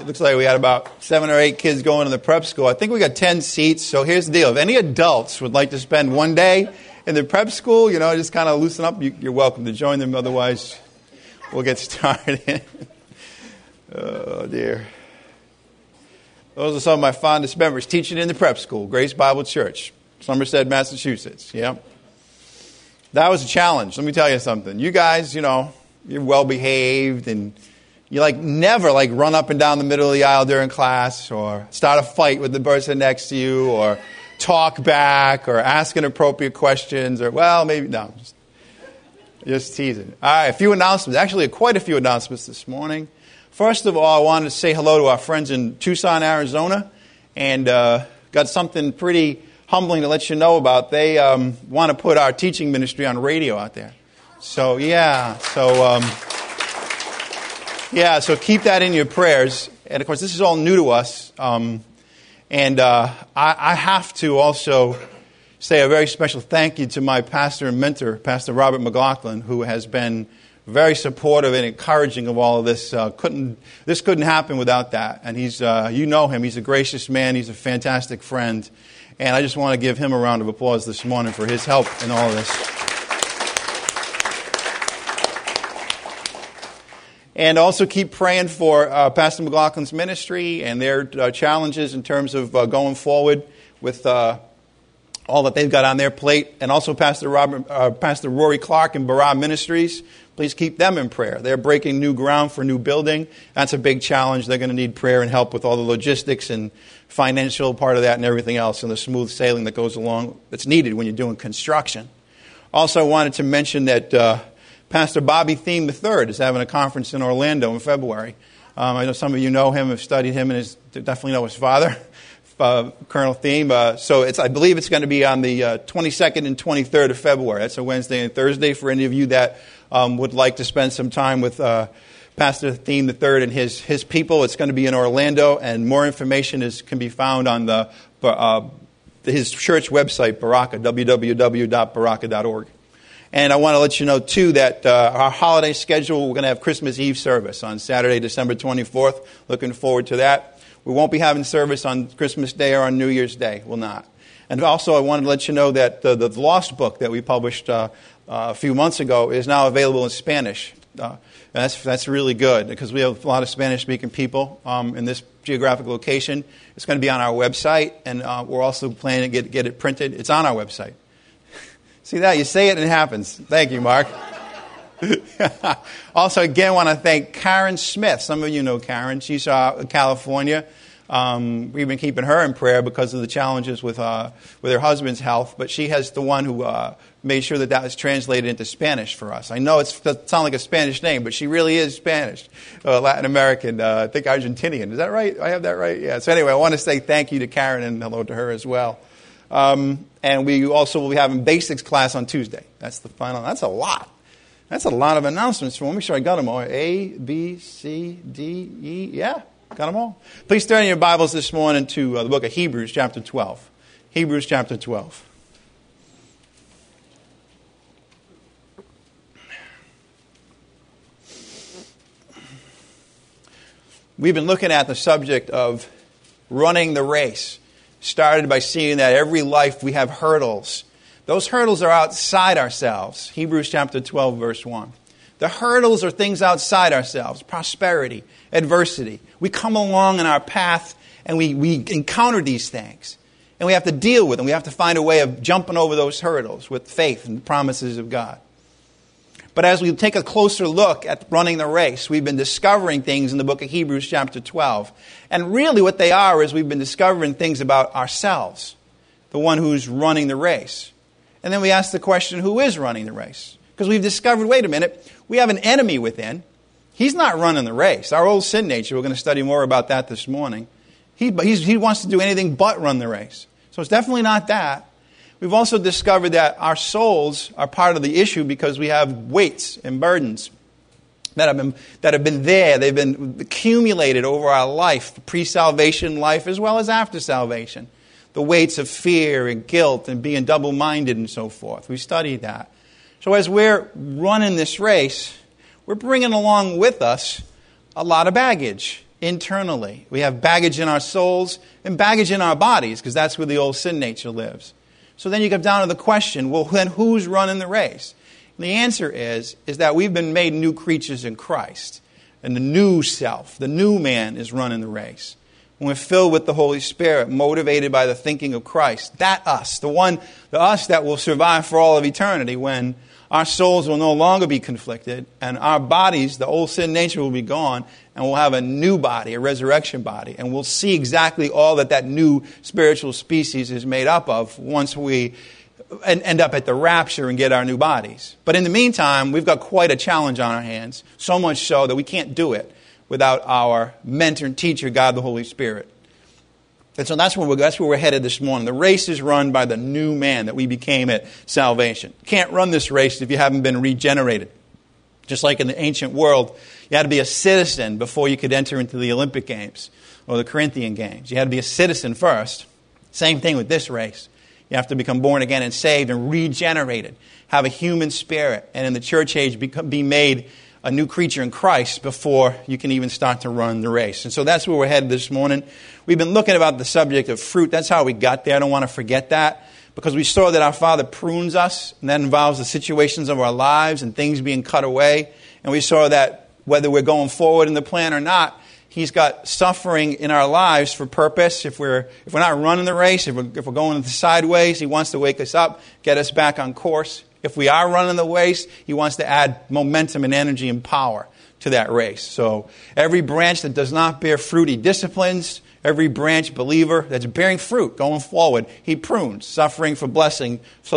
It looks like we had about 7 or 8 kids going to the prep school. I think we got 10 seats. So here's the deal. If any adults would like to spend one day in the prep school, just kind of loosen up, you're welcome to join them. Otherwise, we'll get started. Oh, dear. Those are some of my fondest memories. Teaching in the prep school, Grace Bible Church, Somerset, Massachusetts. Yeah. That was a challenge. Let me tell you something. You guys, you're well-behaved and you never run up and down the middle of the aisle during class or start a fight with the person next to you or talk back or ask inappropriate questions or, just teasing. All right, a few announcements. Actually, quite a few announcements this morning. First of all, I wanted to say hello to our friends in Tucson, Arizona, and got something pretty humbling to let you know about. They want to put our teaching ministry on radio out there. So keep that in your prayers. And, of course, this is all new to us. I have to also say a very special thank you to my pastor and mentor, Pastor Robert McLaughlin, who has been very supportive and encouraging of all of this. This couldn't happen without that. And he's, you know him. He's a gracious man. He's a fantastic friend. And I just want to give him a round of applause this morning for his help in all of this. And also keep praying for Pastor McLaughlin's ministry and their challenges in terms of going forward with all that they've got on their plate. And also Pastor Rory Clark and Barah Ministries. Please keep them in prayer. They're breaking new ground for a new building. That's a big challenge. They're going to need prayer and help with all the logistics and financial part of that and everything else and the smooth sailing that goes along that's needed when you're doing construction. Also, I wanted to mention that Pastor Bobby Thiem III is having a conference in Orlando in February. I know some of you know him, have studied him, and definitely know his father, Colonel Thiem. I believe it's going to be on the 22nd and 23rd of February. That's a Wednesday and Thursday for any of you that would like to spend some time with Pastor Thiem III and his people. It's going to be in Orlando, and more information can be found on his church website, Baraka, www.baraka.org. And I want to let you know, too, that our holiday schedule, we're going to have Christmas Eve service on Saturday, December 24th. Looking forward to that. We won't be having service on Christmas Day or on New Year's Day. We'll not. And also, I wanted to let you know that the Lost book that we published a few months ago is now available in Spanish. And that's really good because we have a lot of Spanish-speaking people in this geographic location. It's going to be on our website, and we're also planning to get it printed. It's on our website. See that? You say it and it happens. Thank you, Mark. Also, again, I want to thank Karen Smith. Some of you know Karen. She's in California. We've been keeping her in prayer because of the challenges with her husband's health. But she has the one who made sure that was translated into Spanish for us. I know it doesn't sound like a Spanish name, but she really is Spanish, Latin American, I think Argentinian. Is that right? I have that right? Yeah. So anyway, I want to say thank you to Karen and hello to her as well. And we also will be having basics class on Tuesday. That's the final. That's a lot. That's a lot of announcements. Let me make sure I got them all. A, B, C, D, E. Yeah, got them all. Please turn in your Bibles this morning to the book of Hebrews, chapter 12. Hebrews, chapter 12. We've been looking at the subject of running the race. Started by seeing that every life we have hurdles. Those hurdles are outside ourselves. Hebrews chapter 12, verse 1. The hurdles are things outside ourselves. Prosperity, adversity. We come along in our path and we encounter these things. And we have to deal with them. We have to find a way of jumping over those hurdles with faith and the promises of God. But as we take a closer look at running the race, we've been discovering things in the book of Hebrews chapter 12. And really what they are is we've been discovering things about ourselves, the one who's running the race. And then we ask the question, who is running the race? Because we've discovered, wait a minute, we have an enemy within. He's not running the race. Our old sin nature, we're going to study more about that this morning. He wants to do anything but run the race. So it's definitely not that. We've also discovered that our souls are part of the issue because we have weights and burdens that have been there. They've been accumulated over our life, pre-salvation life as well as after salvation. The weights of fear and guilt and being double-minded and so forth. We studied that. So as we're running this race, we're bringing along with us a lot of baggage. internally. We have baggage in our souls and baggage in our bodies, because that's where the old sin nature lives. So then you come down to the question, well, then who's running the race? And the answer is that we've been made new creatures in Christ. And the new self, the new man, is running the race. When we're filled with the Holy Spirit, motivated by the thinking of Christ, that us, the us that will survive for all of eternity, when our souls will no longer be conflicted, and our bodies, the old sin nature, will be gone, and we'll have a new body, a resurrection body, and we'll see exactly all that new spiritual species is made up of once we end up at the rapture and get our new bodies. But in the meantime, we've got quite a challenge on our hands, so much so that we can't do it without our mentor and teacher, God the Holy Spirit. And so that's where we're headed this morning. The race is run by the new man that we became at salvation. You can't run this race if you haven't been regenerated. Just like in the ancient world, you had to be a citizen before you could enter into the Olympic Games or the Corinthian Games. You had to be a citizen first. Same thing with this race. You have to become born again and saved and regenerated, have a human spirit, and in the church age be made a new creature in Christ before you can even start to run the race. And so that's where we're headed this morning. We've been looking about the subject of fruit. That's how we got there. I don't want to forget that, because we saw that our Father prunes us, and that involves the situations of our lives and things being cut away. And we saw that whether we're going forward in the plan or not, He's got suffering in our lives for purpose. If we're not running the race, if we're going sideways, He wants to wake us up, get us back on course. If we are running the race, He wants to add momentum and energy and power to that race. So every branch that does not bear fruit, He disciplines. Every branch believer that's bearing fruit going forward, He prunes, suffering for blessing, so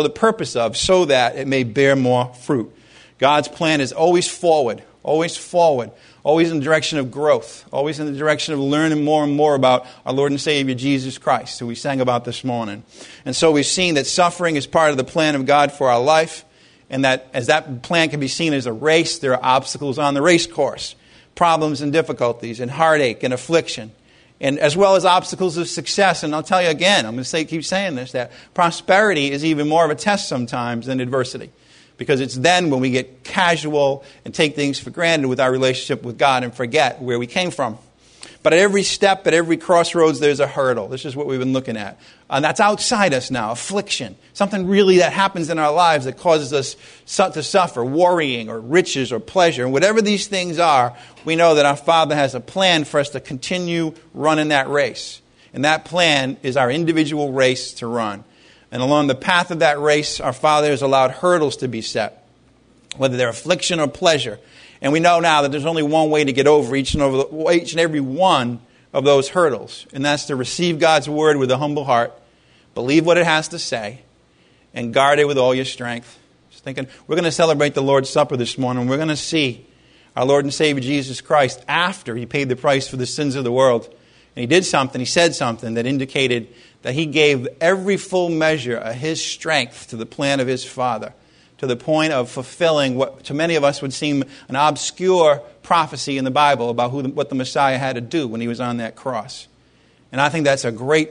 that it may bear more fruit. God's plan is always forward, always in the direction of growth, always in the direction of learning more and more about our Lord and Savior Jesus Christ, who we sang about this morning. And so we've seen that suffering is part of the plan of God for our life, and that as that plan can be seen as a race, there are obstacles on the race course, problems and difficulties and heartache and affliction, and as well as obstacles of success. And I'll tell you again, I'm going to keep saying this, that prosperity is even more of a test sometimes than adversity. Because it's then when we get casual and take things for granted with our relationship with God and forget where we came from. But at every step, at every crossroads, there's a hurdle. This is what we've been looking at. And that's outside us now, affliction. Something really that happens in our lives that causes us to suffer, worrying or riches or pleasure. And whatever these things are, we know that our Father has a plan for us to continue running that race. And that plan is our individual race to run. And along the path of that race, our Father has allowed hurdles to be set, whether they're affliction or pleasure. And we know now that there's only one way to get over each and every one of those hurdles, and that's to receive God's word with a humble heart, believe what it has to say, and guard it with all your strength. Just thinking, we're going to celebrate the Lord's Supper this morning. We're going to see our Lord and Savior Jesus Christ after He paid the price for the sins of the world. And He said something that indicated that He gave every full measure of His strength to the plan of His Father, to the point of fulfilling what to many of us would seem an obscure prophecy in the Bible about what the Messiah had to do when He was on that cross. And I think that's a great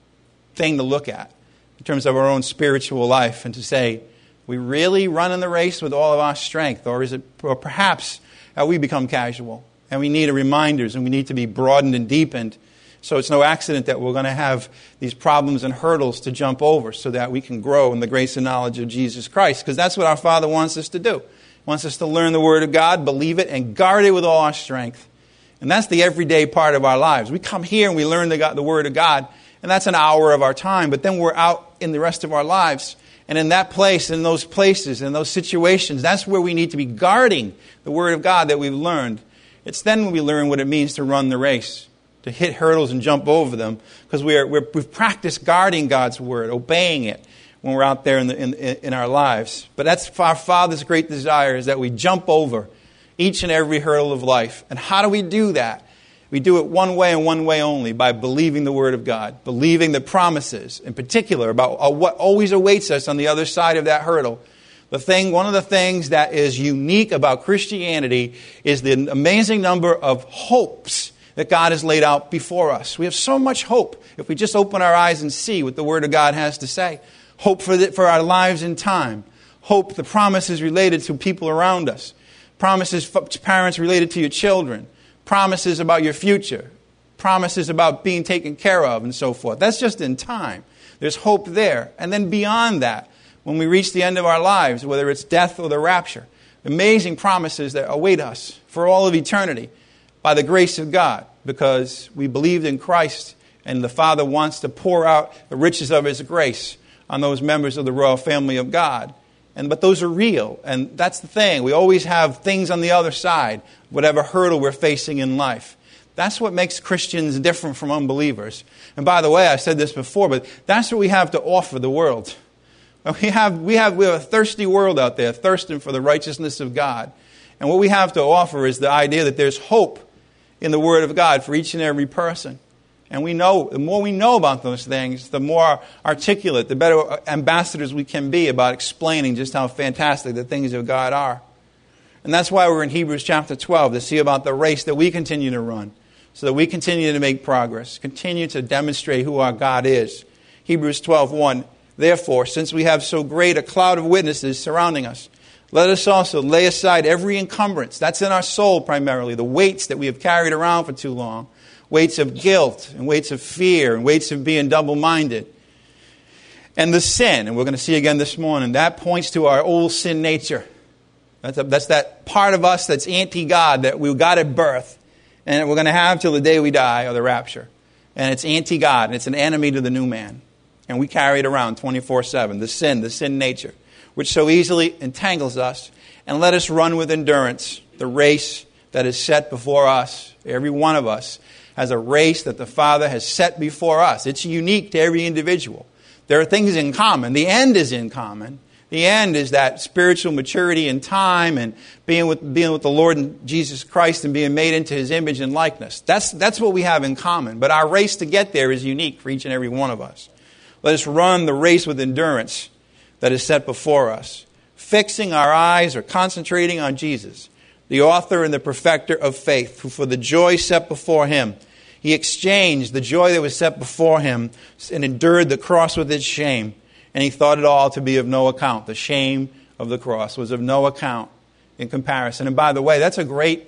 thing to look at in terms of our own spiritual life, and to say, we really running the race with all of our strength, or perhaps we become casual and we need reminders, and we need to be broadened and deepened. So it's no accident that we're going to have these problems and hurdles to jump over so that we can grow in the grace and knowledge of Jesus Christ. Because that's what our Father wants us to do. He wants us to learn the Word of God, believe it, and guard it with all our strength. And that's the everyday part of our lives. We come here and we learn the Word of God, and that's an hour of our time. But then we're out in the rest of our lives. And in that place, in those places, in those situations, that's where we need to be guarding the Word of God that we've learned. It's then when we learn what it means to run the race, to hit hurdles and jump over them, because we've practiced guarding God's word, obeying it when we're out there in our lives. But that's our Father's great desire, is that we jump over each and every hurdle of life. And how do we do that? We do it one way and one way only, by believing the Word of God, believing the promises, in particular, about what always awaits us on the other side of that hurdle. One of the things that is unique about Christianity is the amazing number of hopes that God has laid out before us. We have so much hope if we just open our eyes and see what the Word of God has to say. Hope for our lives in time. Hope, the promises related to people around us. Promises to parents related to your children. promises about your future, promises about being taken care of and so forth. That's just in time. There's hope there. And then beyond that, when we reach the end of our lives, whether it's death or the rapture, amazing promises that await us for all of eternity by the grace of God, because we believed in Christ and the Father wants to pour out the riches of His grace on those members of the royal family of God. But those are real, and that's the thing. We always have things on the other side, whatever hurdle we're facing in life. That's what makes Christians different from unbelievers. And by the way, I said this before, but that's what we have to offer the world. We have a thirsty world out there, thirsting for the righteousness of God. And what we have to offer is the idea that there's hope in the Word of God for each and every person. And we know, the more we know about those things, the more articulate, the better ambassadors we can be about explaining just how fantastic the things of God are. And that's why we're in Hebrews chapter 12, to see about the race that we continue to run, so that we continue to make progress, continue to demonstrate who our God is. Hebrews 12:1, therefore, since we have so great a cloud of witnesses surrounding us, let us also lay aside every encumbrance. That's in our soul primarily, the weights that we have carried around for too long. Weights of guilt and weights of fear and weights of being double-minded. And the sin, and we're going to see again this morning, that points to our old sin nature. That's that part of us that's anti-God that we got at birth and we're going to have till the day we die or the rapture. And it's anti-God and it's an enemy to the new man. And we carry it around 24/7, the sin nature, which so easily entangles us. And let us run with endurance the race that is set before us. Every one of us has a race that the Father has set before us. It's unique to every individual. There are things in common. The end is in common. The end is that spiritual maturity in time and being with the Lord and Jesus Christ and being made into His image and likeness. That's what we have in common. But our race to get there is unique for each and every one of us. Let us run the race with endurance that is set before us, fixing our eyes or concentrating on Jesus, the author and the perfecter of faith, who for the joy set before Him, He exchanged the joy that was set before Him and endured the cross with its shame. And He thought it all to be of no account. The shame of the cross was of no account in comparison. And by the way, that's a great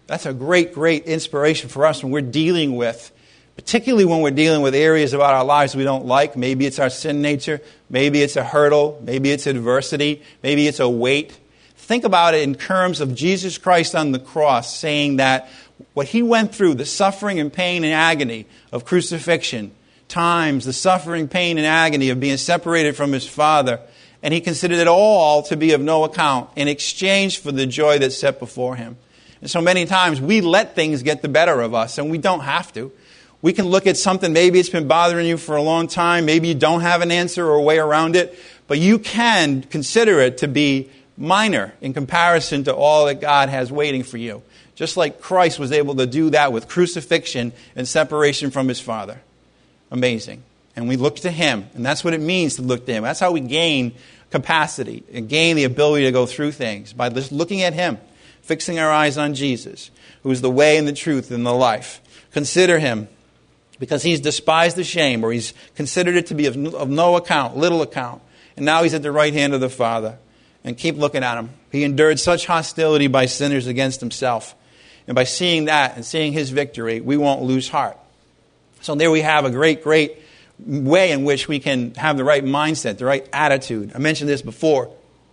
inspiration for us when we're dealing with, particularly when we're dealing with areas about our lives we don't like. Maybe it's our sin nature. Maybe it's a hurdle. Maybe it's adversity. Maybe it's a weight. Think about it in terms of Jesus Christ on the cross saying that what He went through, the suffering and pain and agony of crucifixion, times the suffering, pain, and agony of being separated from His Father, and He considered it all to be of no account in exchange for the joy that's set before Him. And so many times we let things get the better of us, and we don't have to. We can look at something, maybe it's been bothering you for a long time, maybe you don't have an answer or a way around it, but you can consider it to be minor in comparison to all that God has waiting for you. Just like Christ was able to do that with crucifixion and separation from His Father. Amazing. And we look to Him. And that's what it means to look to Him. That's how we gain capacity and gain the ability to go through things. By just looking at Him, fixing our eyes on Jesus, who is the way and the truth and the life. Consider Him, because He's despised the shame, or He's considered it to be of no account, little account. And now He's at the right hand of the Father. And keep looking at Him. He endured such hostility by sinners against Himself. And by seeing that and seeing His victory, we won't lose heart. So there we have a great way in which we can have the right mindset, the right attitude. I mentioned this before.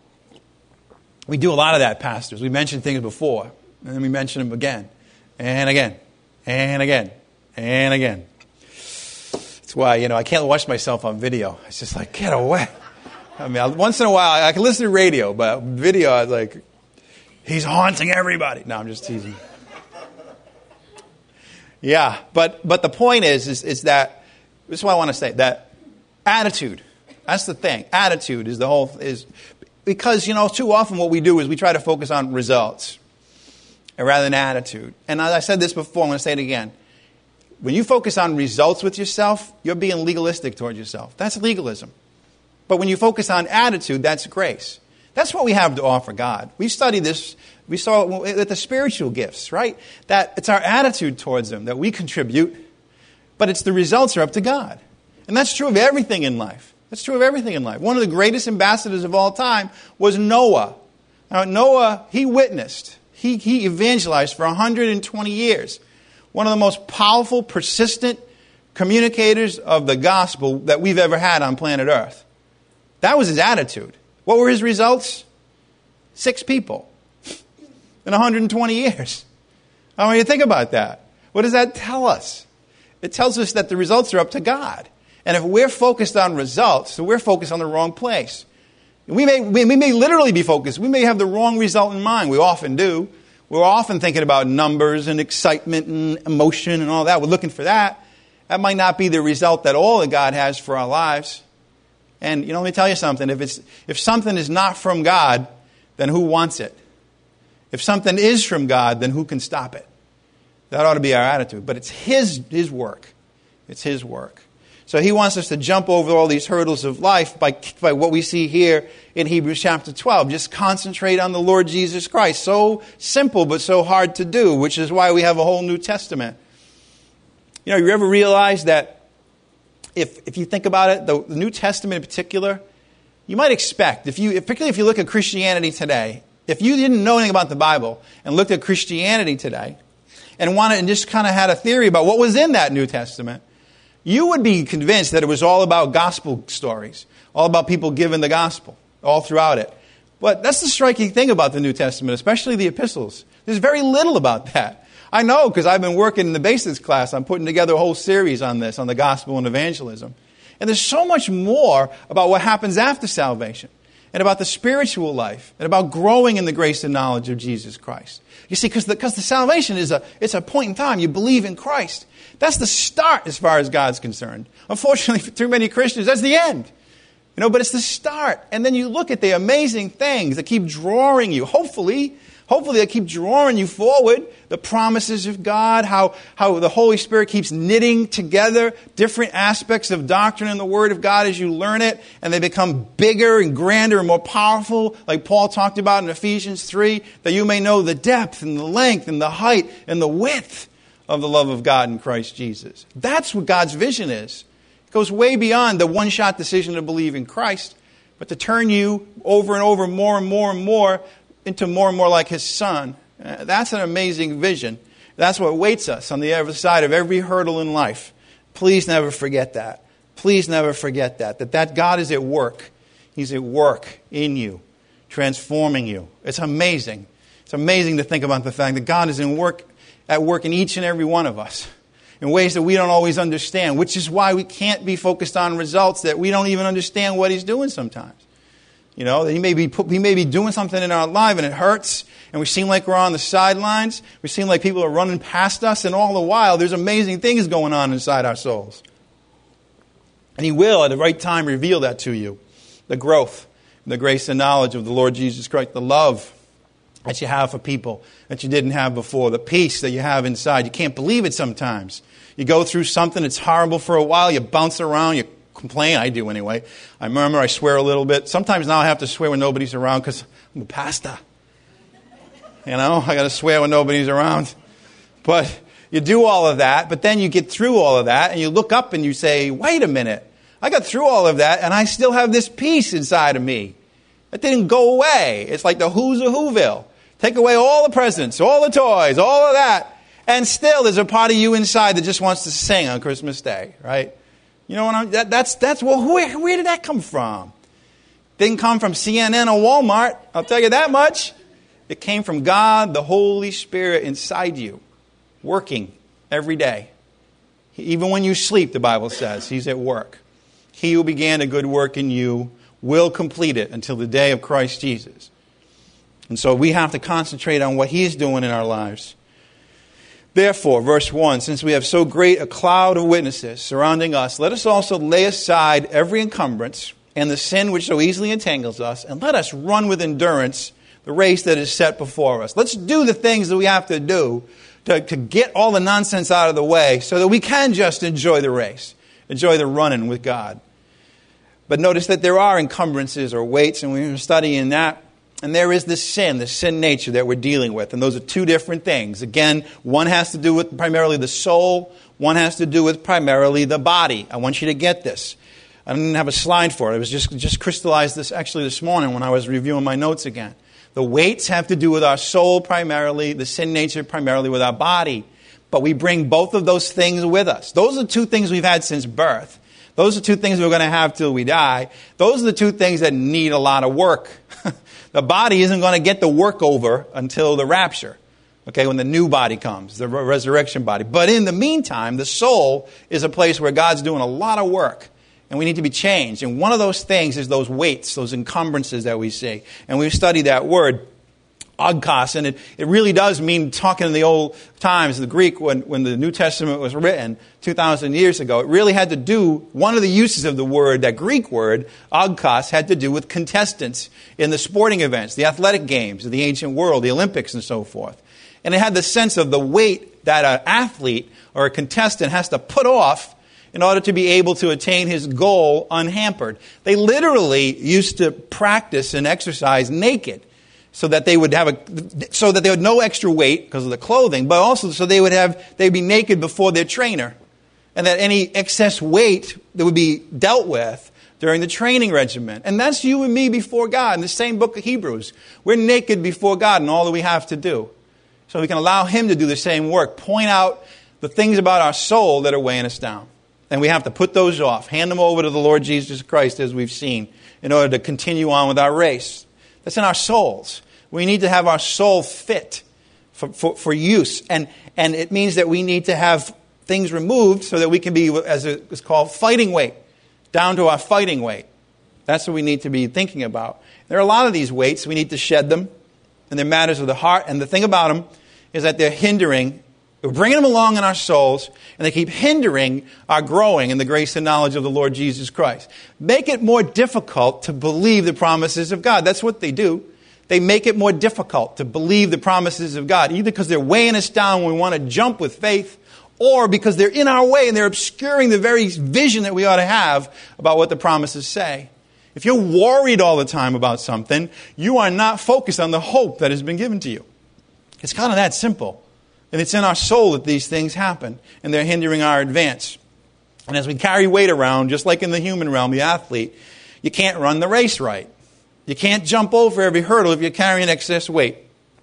We do a lot of that, pastors. We mention things before, and then we mention them again, and again, and again, and again. That's why, I can't watch myself on video. It's just like, get away. I mean, once in a while, I can listen to radio, but video, I was like, He's haunting everybody. No, I'm just teasing. Yeah, but the point is that, this is what I want to say, that attitude, that's the thing. Attitude is because, too often what we do is we try to focus on results rather than attitude. And as I said this before, I'm going to say it again. When you focus on results with yourself, you're being legalistic towards yourself. That's legalism. But when you focus on attitude, that's grace. That's what we have to offer God. We studied this. We saw it with the spiritual gifts, right? That it's our attitude towards them that we contribute, but it's the results are up to God. And that's true of everything in life. That's true of everything in life. One of the greatest ambassadors of all time was Noah. Now, Noah, he witnessed. He evangelized for 120 years. One of the most powerful, persistent communicators of the gospel that we've ever had on planet Earth. That was his attitude. What were his results? 6 people in 120 years. I want you to think about that. What does that tell us? It tells us that the results are up to God. And if we're focused on results, so we're focused on the wrong place. We may literally be focused. We may have the wrong result in mind. We often do. We're often thinking about numbers and excitement and emotion and all that. We're looking for that. That might not be the result that all that God has for our lives. And let me tell you something. If something is not from God, then who wants it? If something is from God, then who can stop it? That ought to be our attitude. But it's His work. It's His work. So He wants us to jump over all these hurdles of life by what we see here in Hebrews chapter 12. Just concentrate on the Lord Jesus Christ. So simple, but so hard to do, which is why we have a whole New Testament. You ever realize that if you think about it, the New Testament in particular, you might expect, particularly if you look at Christianity today, if you didn't know anything about the Bible and looked at Christianity today and just kind of had a theory about what was in that New Testament, you would be convinced that it was all about gospel stories, all about people giving the gospel all throughout it. But that's the striking thing about the New Testament, especially the epistles. There's very little about that. I know because I've been working in the basics class. I'm putting together a whole series on this, on the gospel and evangelism. And there's so much more about what happens after salvation and about the spiritual life and about growing in the grace and knowledge of Jesus Christ. You see, because the salvation it's a point in time. You believe in Christ. That's the start as far as God's concerned. Unfortunately, for too many Christians, that's the end. But it's the start. And then you look at the amazing things that keep drawing you. Hopefully they keep drawing you forward. The promises of God, how the Holy Spirit keeps knitting together different aspects of doctrine in the Word of God as you learn it. And they become bigger and grander and more powerful, like Paul talked about in Ephesians 3, that you may know the depth and the length and the height and the width of the love of God in Christ Jesus. That's what God's vision is. It goes way beyond the one-shot decision to believe in Christ, but to turn you over and over more and more and more into more and more like His Son. That's an amazing vision. That's what awaits us on the other side of every hurdle in life. Please never forget that. Please never forget that God is at work. He's at work in you, transforming you. It's amazing. It's amazing to think about the fact that God is at work in each and every one of us in ways that we don't always understand, which is why we can't be focused on results that we don't even understand what He's doing sometimes. He may be doing something in our life and it hurts, and we seem like we're on the sidelines. We seem like people are running past us, and all the while there's amazing things going on inside our souls. And He will, at the right time, reveal that to you. The growth, the grace and knowledge of the Lord Jesus Christ, the love that you have for people that you didn't have before, the peace that you have inside. You can't believe it sometimes. You go through something, it's horrible for a while, you bounce around, you complain. I do anyway. I remember I swear a little bit. Sometimes now I have to swear when nobody's around because I'm a pastor. I got to swear when nobody's around. But you do all of that, but then you get through all of that and you look up and you say, wait a minute. I got through all of that and I still have this peace inside of me. It didn't go away. It's like the Who's of Whoville. Take away all the presents, all the toys, all of that. And still there's a part of you inside that just wants to sing on Christmas Day, right? Where did that come from? Didn't come from CNN or Walmart, I'll tell you that much. It came from God, the Holy Spirit inside you, working every day. Even when you sleep, the Bible says, He's at work. He who began a good work in you will complete it until the day of Christ Jesus. And so we have to concentrate on what He's doing in our lives. Therefore, verse 1, since we have so great a cloud of witnesses surrounding us, let us also lay aside every encumbrance and the sin which so easily entangles us, and let us run with endurance the race that is set before us. Let's do the things that we have to do to get all the nonsense out of the way so that we can just enjoy the race, enjoy the running with God. But notice that there are encumbrances or weights, and we're studying that. And there is this sin nature that we're dealing with. And those are two different things. Again, one has to do with primarily the soul. One has to do with primarily the body. I want you to get this. I didn't have a slide for it. It was just crystallized this morning when I was reviewing my notes again. The weights have to do with our soul primarily, the sin nature primarily with our body. But we bring both of those things with us. Those are two things we've had since birth. Those are two things we're going to have till we die. Those are the two things that need a lot of work. The body isn't going to get the work over until the rapture. Okay, when the new body comes, the resurrection body. But in the meantime, the soul is a place where God's doing a lot of work. And we need to be changed. And one of those things is those weights, those encumbrances that we see. And we've studied that word, ogkos, and it really does mean, talking in the old times, the Greek, when the New Testament was written 2,000 years ago, it really had to do, one of the uses of the word, that Greek word, ogkos, had to do with contestants in the sporting events, the athletic games of the ancient world, the Olympics and so forth. And it had the sense of the weight that an athlete or a contestant has to put off in order to be able to attain his goal unhampered. They literally used to practice and exercise naked so that they would have no extra weight because of the clothing, but also so they'd be naked before their trainer, and that any excess weight that would be dealt with during the training regimen. And that's you and me before God. In the same book of Hebrews, we're naked before God in all that we have to do. So we can allow Him to do the same work, point out the things about our soul that are weighing us down. And we have to put those off, hand them over to the Lord Jesus Christ, as we've seen, in order to continue on with our race. That's in our souls. We need to have our soul fit for use. And it means that we need to have things removed so that we can be, as it's called, fighting weight, down to our fighting weight. That's what we need to be thinking about. There are a lot of these weights. We need to shed them. And they're matters of the heart. And the thing about them is that they're hindering. We're bringing them along in our souls, and they keep hindering our growing in the grace and knowledge of the Lord Jesus Christ. Make it more difficult to believe the promises of God. That's what they do. They make it more difficult to believe the promises of God, either because they're weighing us down when we want to jump with faith, or because they're in our way and they're obscuring the very vision that we ought to have about what the promises say. If you're worried all the time about something, you are not focused on the hope that has been given to you. It's kind of that simple. And it's in our soul that these things happen, and they're hindering our advance. And as we carry weight around, just like in the human realm, the athlete, you can't run the race right. You can't jump over every hurdle if you're carrying excess weight.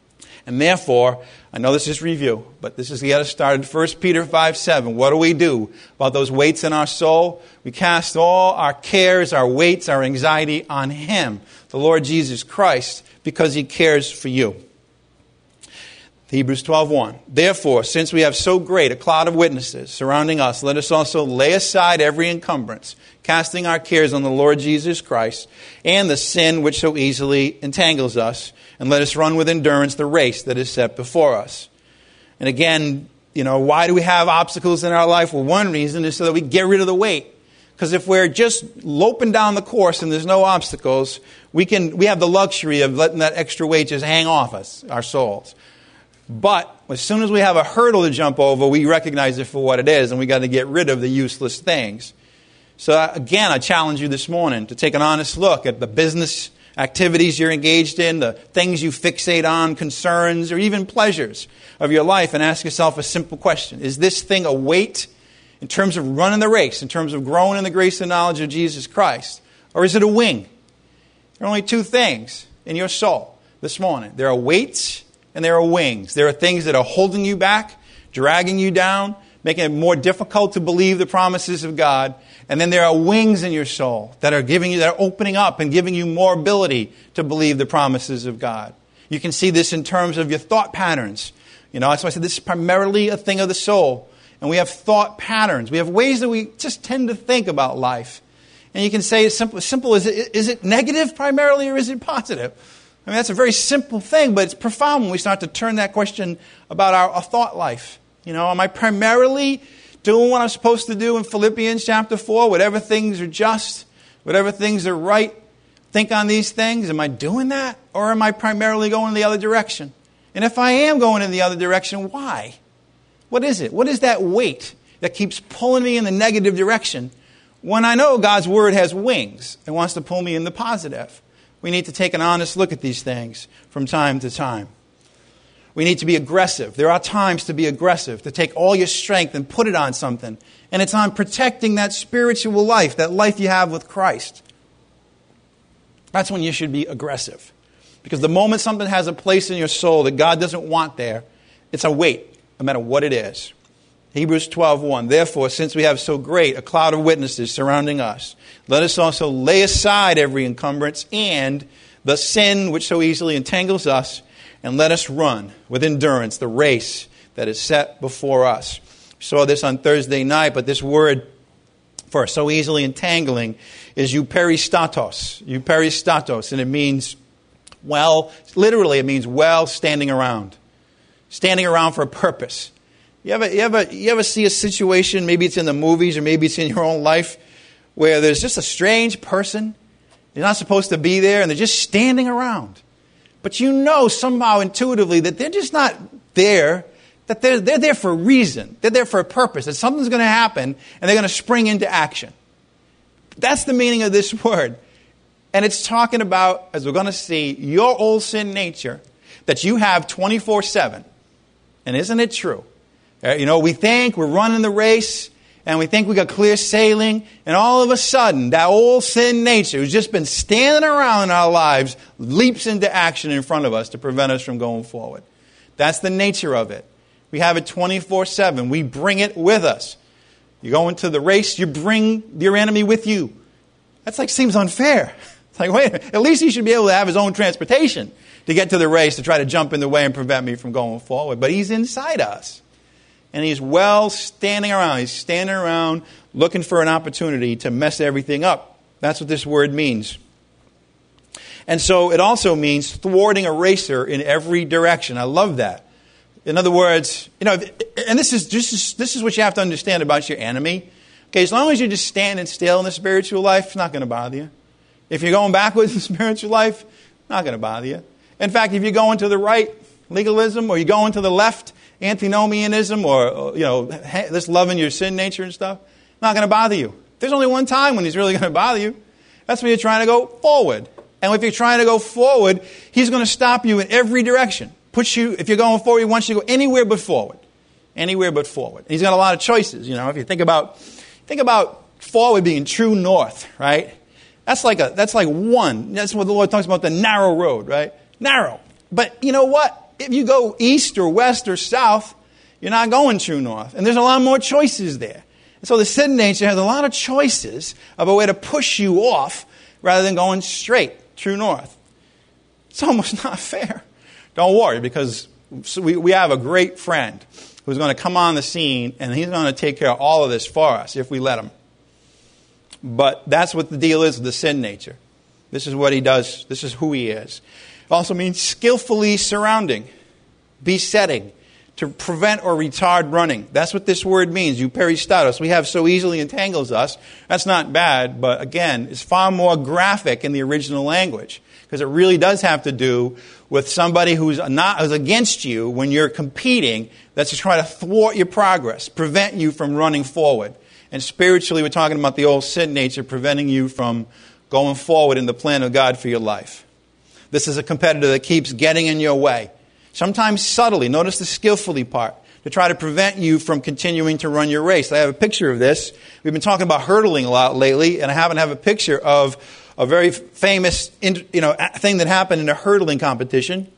And therefore, I know this is review, but this is to get us started. 1 Peter 5:7. What do we do about those weights in our soul? We cast all our cares, our weights, our anxiety on Him, the Lord Jesus Christ, because He cares for you. Hebrews 12:1. Therefore, since we have so great a cloud of witnesses surrounding us, let us also lay aside every encumbrance, casting our cares on the Lord Jesus Christ, and the sin which so easily entangles us, and let us run with endurance the race that is set before us. And again, why do we have obstacles in our life? Well, one reason is so that we get rid of the weight. Because if we're just loping down the course and there's no obstacles, we have the luxury of letting that extra weight just hang off us, our souls. But as soon as we have a hurdle to jump over, we recognize it for what it is, and we got to get rid of the useless things. So again, I challenge you this morning to take an honest look at the business activities you're engaged in, the things you fixate on, concerns, or even pleasures of your life, and ask yourself a simple question. Is this thing a weight in terms of running the race, in terms of growing in the grace and knowledge of Jesus Christ? Or is it a wing? There are only two things in your soul this morning. There are weights and there are wings. There are things that are holding you back, dragging you down, making it more difficult to believe the promises of God. And then there are wings in your soul that are opening up and giving you more ability to believe the promises of God. You can see this in terms of your thought patterns. That's why I said this is primarily a thing of the soul. And we have thought patterns. We have ways that we just tend to think about life. And you can say it's simple as, is it negative primarily or is it positive? I mean, that's a very simple thing, but it's profound when we start to turn that question about our thought life. Am I primarily doing what I'm supposed to do in Philippians chapter 4? Whatever things are just, whatever things are right, think on these things. Am I doing that? Or am I primarily going in the other direction? And if I am going in the other direction, why? What is it? What is that weight that keeps pulling me in the negative direction when I know God's Word has wings and wants to pull me in the positive? We need to take an honest look at these things from time to time. We need to be aggressive. There are times to be aggressive, to take all your strength and put it on something. And it's on protecting that spiritual life, that life you have with Christ. That's when you should be aggressive. Because the moment something has a place in your soul that God doesn't want there, it's a weight, no matter what it is. Hebrews 12:1. Therefore, since we have so great a cloud of witnesses surrounding us, let us also lay aside every encumbrance and the sin which so easily entangles us, and let us run with endurance the race that is set before us. We saw this on Thursday night, but this word for so easily entangling is euperistatos. Euperistatos, and it means, well, literally it means well standing around. Standing around for a purpose. You ever see a situation, maybe it's in the movies or maybe it's in your own life, where there's just a strange person, they're not supposed to be there, and they're just standing around. But you know somehow intuitively that they're just not there, that they're there for a reason. They're there for a purpose, that something's going to happen, and they're going to spring into action. That's the meaning of this word. And it's talking about, as we're going to see, your old sin nature that you have 24/7. And isn't it true? You know, we think we're running the race, and we think we got clear sailing, and all of a sudden, that old sin nature who's just been standing around in our lives leaps into action in front of us to prevent us from going forward. That's the nature of it. We have it 24/7. We bring it with us. You go into the race, you bring your enemy with you. That's seems unfair. It's like, wait, at least he should be able to have his own transportation to get to the race, to try to jump in the way and prevent me from going forward. But he's inside us. And he's standing around. He's standing around looking for an opportunity to mess everything up. That's what this word means. And so it also means thwarting a racer in every direction. I love that. In other words, you know, and this is what you have to understand about your enemy. Okay, as long as you're just standing still in the spiritual life, it's not going to bother you. If you're going backwards in the spiritual life, not going to bother you. In fact, if you're going to the right, legalism, or you're going to the left, antinomianism, or, you know, this loving your sin nature and stuff, not going to bother you. There's only one time when he's really going to bother you. That's when you're trying to go forward. And if you're trying to go forward, he's going to stop you in every direction. If you're going forward, he wants you to go anywhere but forward. Anywhere but forward. And he's got a lot of choices, you know. If you think about forward being true north, right? That's like one. That's what the Lord talks about, the narrow road, right? Narrow. But you know what? If you go east or west or south, you're not going true north. And there's a lot more choices there. And so the sin nature has a lot of choices of a way to push you off rather than going straight, true north. It's almost not fair. Don't worry, because we have a great friend who's going to come on the scene, and he's going to take care of all of this for us if we let him. But that's what the deal is with the sin nature. This is what he does. This is who he is. It also means skillfully surrounding, besetting, to prevent or retard running. That's what this word means, euperistatos. We have so easily entangles us. That's not bad, but again, it's far more graphic in the original language, because it really does have to do with somebody who's against you when you're competing, that's to try to thwart your progress, prevent you from running forward. And spiritually, we're talking about the old sin nature preventing you from going forward in the plan of God for your life. This is a competitor that keeps getting in your way. Sometimes subtly, notice the skillfully part, to try to prevent you from continuing to run your race. I have a picture of this. We've been talking about hurdling a lot lately, and I happen to have a picture of a very famous thing that happened in a hurdling competition.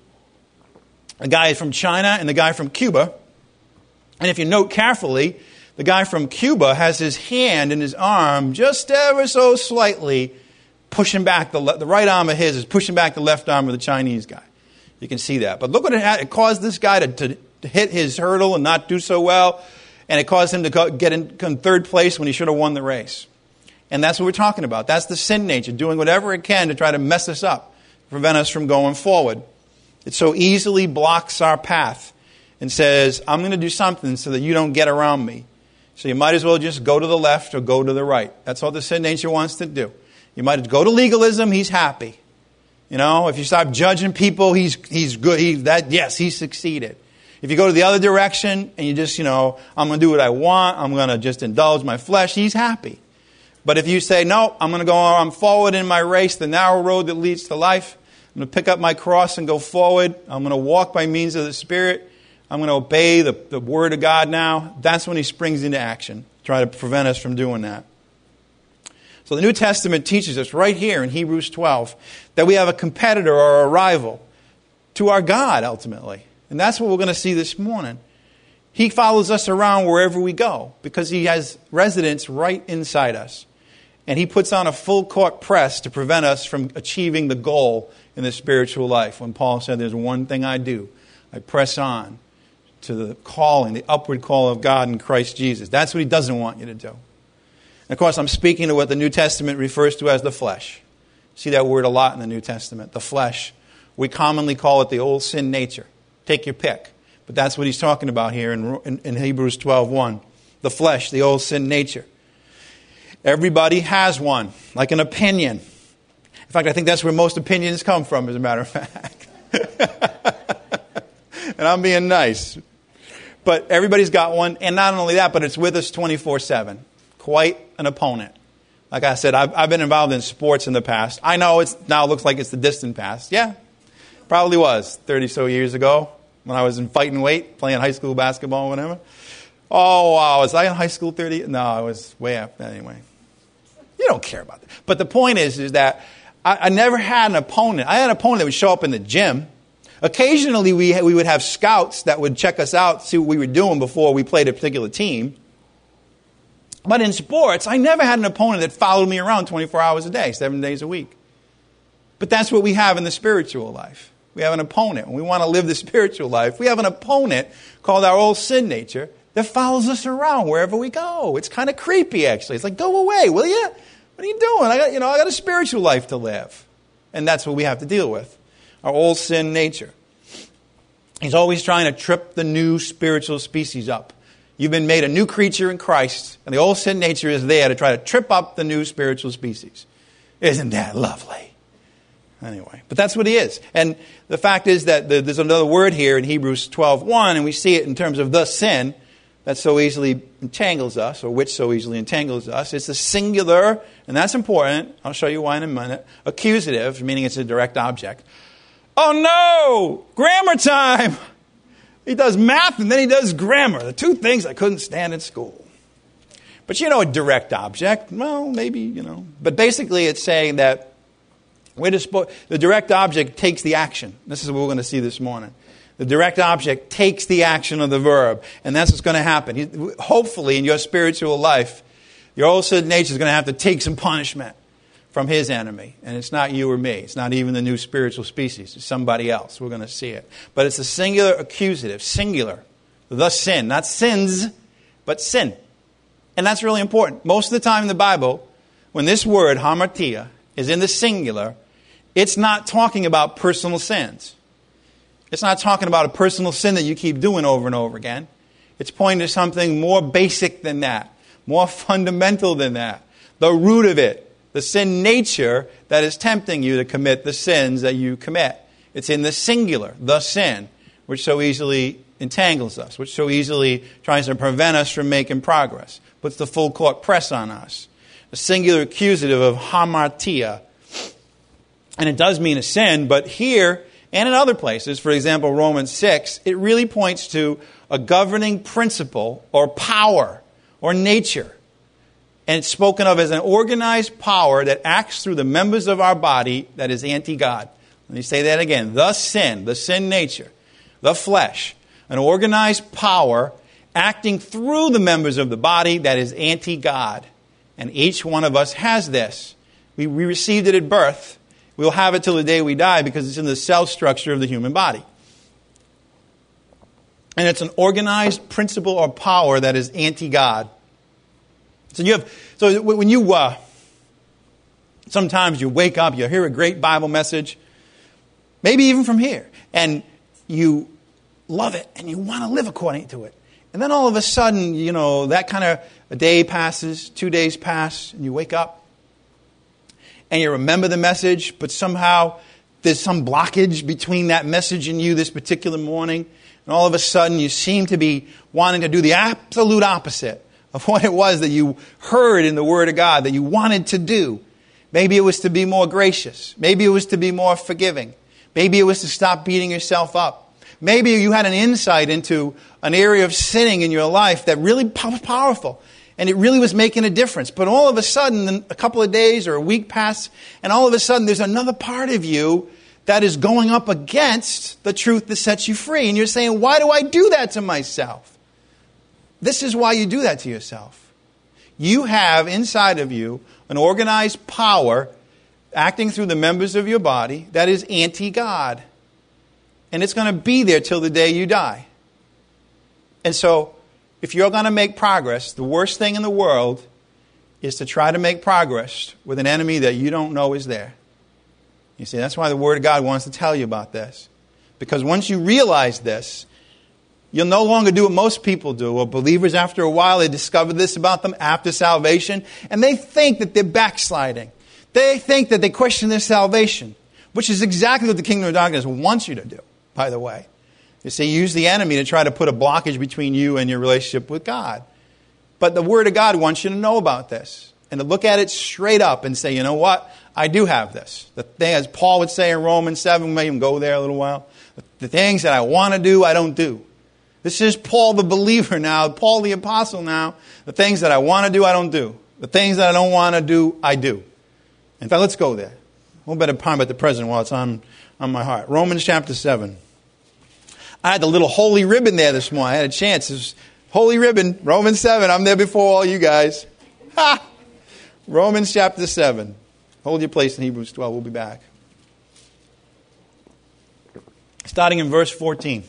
A guy from China and the guy from Cuba. And if you note carefully, the guy from Cuba has his hand in his arm just ever so slightly pushing back the right arm of his is pushing back the left arm of the Chinese guy. You can see that. But look what it caused this guy to hit his hurdle and not do so well. And it caused him to get in third place when he should have won the race. And that's what we're talking about. That's the sin nature, doing whatever it can to try to mess us up, prevent us from going forward. It so easily blocks our path and says, I'm going to do something so that you don't get around me. So you might as well just go to the left or go to the right. That's all the sin nature wants to do. You might go to legalism, he's happy. You know, if you stop judging people, he's good. He's succeeded. If you go to the other direction and you just, I'm going to do what I want, I'm going to just indulge my flesh, he's happy. But if you say, no, I'm forward in my race, the narrow road that leads to life, I'm going to pick up my cross and go forward, I'm going to walk by means of the Spirit, I'm going to obey the Word of God now, that's when he springs into action, try to prevent us from doing that. So the New Testament teaches us right here in Hebrews 12 that we have a competitor or a rival to our God ultimately. And that's what we're going to see this morning. He follows us around wherever we go because he has residence right inside us. And he puts on a full court press to prevent us from achieving the goal in the spiritual life. When Paul said, there's one thing I do, I press on to the calling, the upward call of God in Christ Jesus. That's what he doesn't want you to do. And of course, I'm speaking to what the New Testament refers to as the flesh. See that word a lot in the New Testament, the flesh. We commonly call it the old sin nature. Take your pick. But that's what he's talking about here in Hebrews 12:1. The flesh, the old sin nature. Everybody has one, like an opinion. In fact, I think that's where most opinions come from, as a matter of fact. And I'm being nice. But everybody's got one. And not only that, but it's with us 24/7. Quite an opponent. Like I said, I've been involved in sports in the past. I know it now looks like it's the distant past. Yeah, probably was 30 so years ago when I was in fighting weight, playing high school basketball or whatever. Oh, wow. Was I in high school 30? No, I was way up anyway. You don't care about that. But the point is that I never had an opponent. I had an opponent that would show up in the gym. Occasionally, we would have scouts that would check us out, see what we were doing before we played a particular team. But in sports, I never had an opponent that followed me around 24 hours a day, 7 days a week. But that's what we have in the spiritual life. We have an opponent. When we want to live the spiritual life, we have an opponent called our old sin nature that follows us around wherever we go. It's kind of creepy, actually. It's like, go away, will you? What are you doing? I got a spiritual life to live. And that's what we have to deal with. Our old sin nature. He's always trying to trip the new spiritual species up. You've been made a new creature in Christ, and the old sin nature is there to try to trip up the new spiritual species. Isn't that lovely? Anyway, but that's what he is. And the fact is that there's another word here in Hebrews 12:1, and we see it in terms of the sin that so easily entangles us, or which so easily entangles us. It's a singular, and that's important. I'll show you why in a minute. Accusative, meaning it's a direct object. Oh no! Grammar time! He does math and then he does grammar. The two things I couldn't stand in school. But a direct object, well, maybe, But basically it's saying that the direct object takes the action. This is what we're going to see this morning. The direct object takes the action of the verb. And that's what's going to happen. Hopefully in your spiritual life, your old sin nature is going to have to take some punishment from his enemy. And it's not you or me. It's not even the new spiritual species. It's somebody else. We're going to see it. But it's a singular accusative. Singular. The sin. Not sins, but sin. And that's really important. Most of the time in the Bible, when this word, hamartia, is in the singular, it's not talking about personal sins. It's not talking about a personal sin that you keep doing over and over again. It's pointing to something more basic than that. More fundamental than that. The root of it. The sin nature that is tempting you to commit the sins that you commit. It's in the singular, the sin, which so easily entangles us, which so easily tries to prevent us from making progress, puts the full court press on us. The singular accusative of hamartia. And it does mean a sin, but here and in other places, for example, Romans 6, it really points to a governing principle or power or nature. And it's spoken of as an organized power that acts through the members of our body that is anti-God. Let me say that again. The sin nature, the flesh, an organized power acting through the members of the body that is anti-God. And each one of us has this. We received it at birth. We'll have it till the day we die because it's in the cell structure of the human body. And it's an organized principle or power that is anti-God. So when you sometimes you wake up, you hear a great Bible message, maybe even from here, and you love it and you want to live according to it. And then all of a sudden, that kind of a day passes, 2 days pass, and you wake up and you remember the message, but somehow there's some blockage between that message and you this particular morning. And all of a sudden you seem to be wanting to do the absolute opposite of what it was that you heard in the Word of God that you wanted to do. Maybe it was to be more gracious. Maybe it was to be more forgiving. Maybe it was to stop beating yourself up. Maybe you had an insight into an area of sinning in your life that really was powerful. And it really was making a difference. But all of a sudden, a couple of days or a week passed, and all of a sudden there's another part of you that is going up against the truth that sets you free. And you're saying, why do I do that to myself? This is why you do that to yourself. You have inside of you an organized power acting through the members of your body that is anti-God. And it's going to be there till the day you die. And so, if you're going to make progress, the worst thing in the world is to try to make progress with an enemy that you don't know is there. You see, that's why the Word of God wants to tell you about this. Because once you realize this, you'll no longer do what most people do. Or believers, after a while, they discover this about them after salvation, and they think that they're backsliding. They think that they question their salvation, which is exactly what the kingdom of darkness wants you to do, by the way. You see, use the enemy to try to put a blockage between you and your relationship with God. But the Word of God wants you to know about this and to look at it straight up and say, you know what? I do have this. The thing, as Paul would say in Romans 7, we may even go there a little while. The things that I want to do, I don't do. This is Paul the believer now, Paul the apostle now. The things that I want to do, I don't do. The things that I don't want to do, I do. In fact, let's go there. We'll better time at the present while it's on my heart. Romans chapter 7. I had the little holy ribbon there this morning. I had a chance. It was holy ribbon, Romans 7. I'm there before all you guys. Ha! Romans chapter 7. Hold your place in Hebrews 12. We'll be back. Starting in verse 14.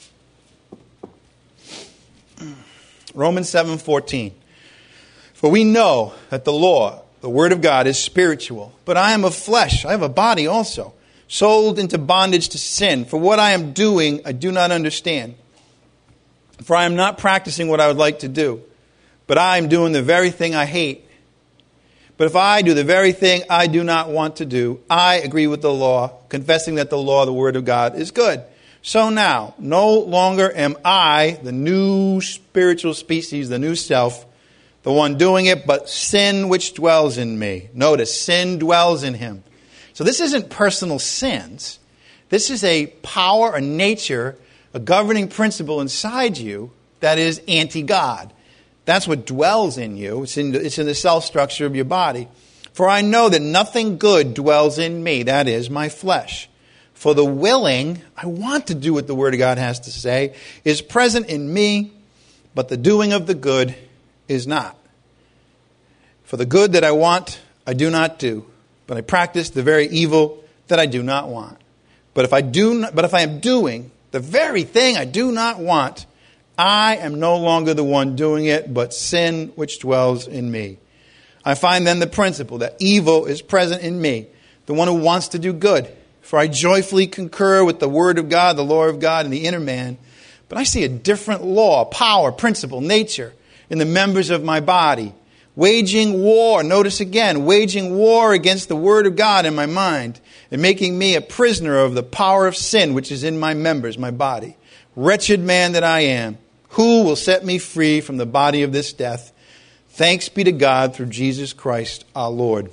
Romans 7:14. For we know that the law, the Word of God, is spiritual. But I am of flesh. I have a body also, sold into bondage to sin. For what I am doing, I do not understand. For I am not practicing what I would like to do, but I am doing the very thing I hate. But if I do the very thing I do not want to do, I agree with the law, confessing that the law, the Word of God, is good. So now, no longer am I, the new spiritual species, the new self, the one doing it, but sin which dwells in me. Notice, sin dwells in him. So this isn't personal sins. This is a power, a nature, a governing principle inside you that is anti-God. That's what dwells in you. It's in the cell structure of your body. For I know that nothing good dwells in me, that is, my flesh. For the willing, I want to do what the Word of God has to say, is present in me, but the doing of the good is not. For the good that I want, I do not do, but I practice the very evil that I do not want. But if I am doing the very thing I do not want, I am no longer the one doing it, but sin which dwells in me. I find then the principle that evil is present in me, the one who wants to do good. For I joyfully concur with the Word of God, the law of God, in the inner man. But I see a different law, power, principle, nature in the members of my body. Waging war, notice again, waging war against the Word of God in my mind and making me a prisoner of the power of sin which is in my members, my body. Wretched man that I am, who will set me free from the body of this death? Thanks be to God through Jesus Christ our Lord.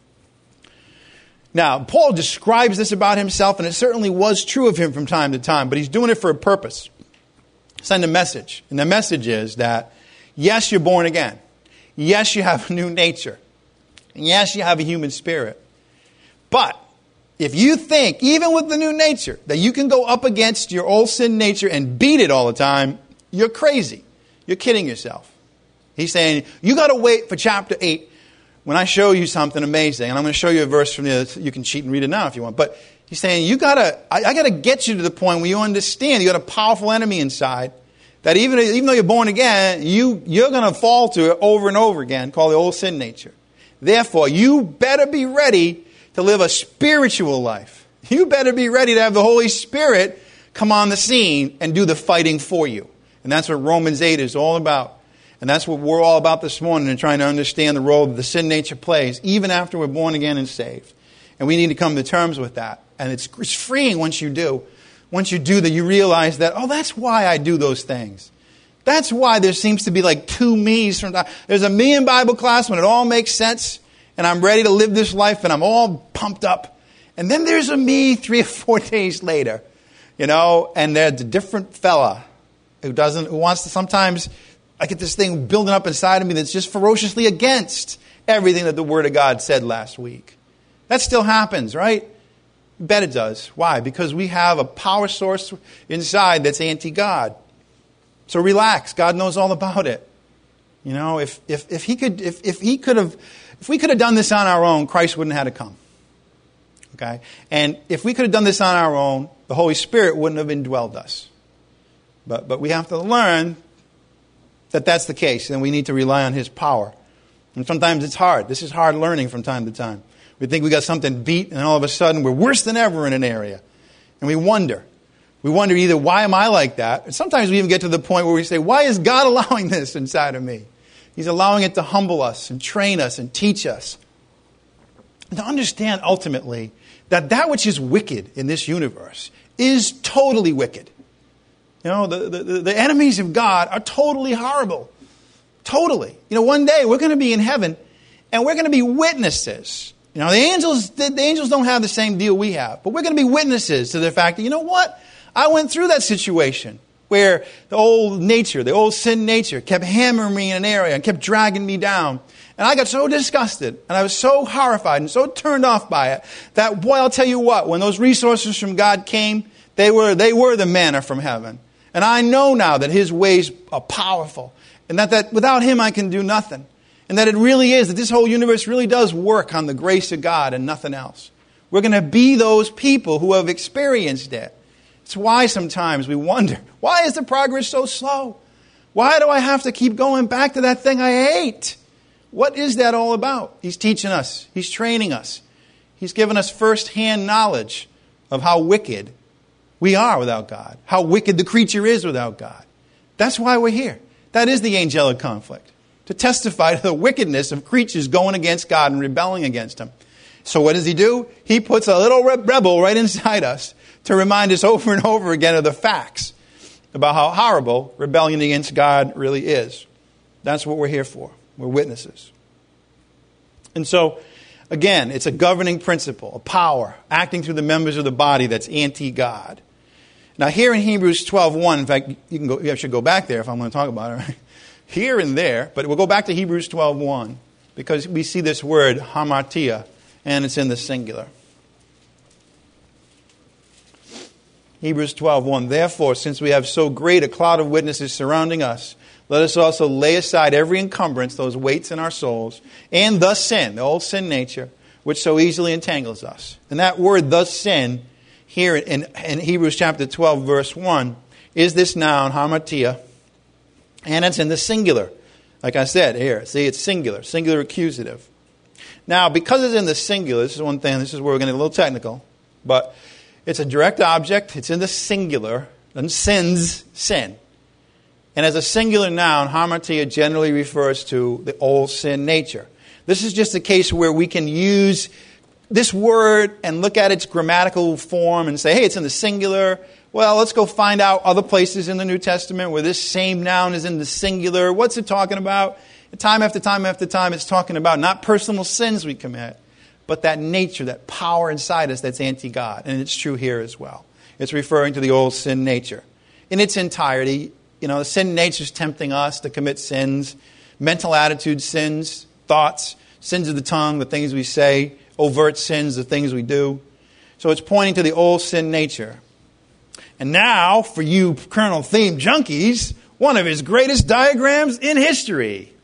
Now, Paul describes this about himself, and it certainly was true of him from time to time, but he's doing it for a purpose. Send a message. And the message is that, yes, you're born again. Yes, you have a new nature. And yes, you have a human spirit. But if you think, even with the new nature, that you can go up against your old sin nature and beat it all the time, you're crazy. You're kidding yourself. He's saying, you got to wait for chapter 8 when I show you something amazing. And I'm going to show you a verse from there. You can cheat and read it now if you want. But he's saying, I got to get you to the point where you understand you got a powerful enemy inside that even though you're born again, you're going to fall to it over and over again, called the old sin nature. Therefore, you better be ready to live a spiritual life. You better be ready to have the Holy Spirit come on the scene and do the fighting for you. And that's what Romans 8 is all about. And that's what we're all about this morning, in trying to understand the role that the sin nature plays, even after we're born again and saved. And we need to come to terms with that. And it's freeing once you do. Once you do that, you realize that, oh, that's why I do those things. That's why there seems to be like two me's. There's a me in Bible class when it all makes sense, and I'm ready to live this life, and I'm all pumped up. And then there's a me 3 or 4 days later. and there's a different fella who wants to sometimes, I get this thing building up inside of me that's just ferociously against everything that the Word of God said last week. That still happens, right? I bet it does. Why? Because we have a power source inside that's anti-God. So relax. God knows all about it. If we could have done this on our own, Christ wouldn't have had to come. Okay? And if we could have done this on our own, the Holy Spirit wouldn't have indwelled us. But we have to learn that that's the case, and we need to rely on His power. And sometimes it's hard. This is hard learning from time to time. We think we got something beat, and all of a sudden we're worse than ever in an area. And we wonder. We wonder either, why am I like that? And sometimes we even get to the point where we say, why is God allowing this inside of me? He's allowing it to humble us and train us and teach us. And to understand ultimately that which is wicked in this universe is totally wicked. The enemies of God are totally horrible. Totally. One day we're going to be in heaven and we're going to be witnesses. The angels don't have the same deal we have, but we're going to be witnesses to the fact that, I went through that situation where the old sin nature kept hammering me in an area and kept dragging me down. And I got so disgusted and I was so horrified and so turned off by it that, boy, I'll tell you what, when those resources from God came, they were the manna from heaven. And I know now that His ways are powerful and that without Him I can do nothing. And that it really is, that this whole universe really does work on the grace of God and nothing else. We're going to be those people who have experienced it. It's why sometimes we wonder, why is the progress so slow? Why do I have to keep going back to that thing I hate? What is that all about? He's teaching us. He's training us. He's given us first-hand knowledge of how wicked we are without God, how wicked the creature is without God. That's why we're here. That is the angelic conflict, to testify to the wickedness of creatures going against God and rebelling against Him. So what does He do? He puts a little rebel right inside us to remind us over and over again of the facts about how horrible rebellion against God really is. That's what we're here for. We're witnesses. And so, again, it's a governing principle, a power, acting through the members of the body that's anti-God. Now, here in Hebrews 12:1, in fact, I should go back there if I'm going to talk about it, right? Here and there, but we'll go back to Hebrews 12:1 because we see this word, hamartia, and it's in the singular. Hebrews 12:1, therefore, since we have so great a cloud of witnesses surrounding us, let us also lay aside every encumbrance, those weights in our souls, and the sin, the old sin nature, which so easily entangles us. And that word, the sin, here in Hebrews chapter 12, verse 1, is this noun, hamartia, and it's in the singular. Like I said, here, see, it's singular accusative. Now, because it's in the singular, this is one thing, this is where we're going to get a little technical, but it's a direct object, it's in the singular, and sins sin. And as a singular noun, hamartia generally refers to the old sin nature. This is just a case where we can use this word and look at its grammatical form and say, hey, it's in the singular. Well, let's go find out other places in the New Testament where this same noun is in the singular. What's it talking about? Time after time after time, it's talking about not personal sins we commit, but that nature, that power inside us that's anti-God. And it's true here as well. It's referring to the old sin nature. In its entirety, the sin nature is tempting us to commit sins, mental attitude sins, thoughts, sins of the tongue, the things we say, overt sins, the things we do. So it's pointing to the old sin nature. And now, for you Colonel Theme junkies, one of his greatest diagrams in history.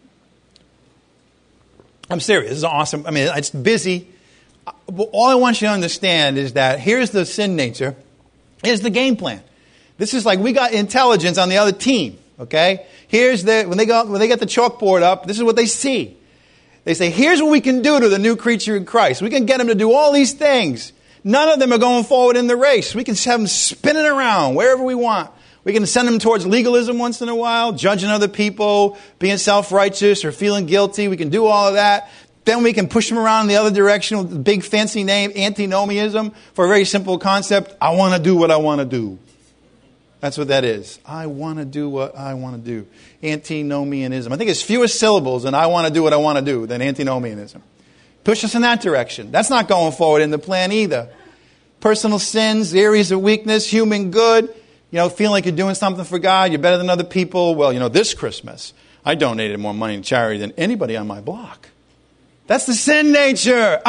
I'm serious. This is awesome. I mean, it's busy. But all I want you to understand is that here's the sin nature. Here's the game plan. This is like we got intelligence on the other team. Okay? Here's when they get the chalkboard up, this is what they see. They say, here's what we can do to the new creature in Christ. We can get them to do all these things. None of them are going forward in the race. We can have them spinning around wherever we want. We can send them towards legalism once in a while, judging other people, being self-righteous or feeling guilty. We can do all of that. Then we can push them around in the other direction with the big fancy name, antinomianism, for a very simple concept. I want to do what I want to do. That's what that is. I want to do what I want to do. Antinomianism. I think it's fewer syllables than I want to do what I want to do than antinomianism. Push us in that direction. That's not going forward in the plan either. personal sins, areas of weakness, human good, feeling like you're doing something for God, you're better than other people. Well, this Christmas, I donated more money to charity than anybody on my block. That's the sin nature.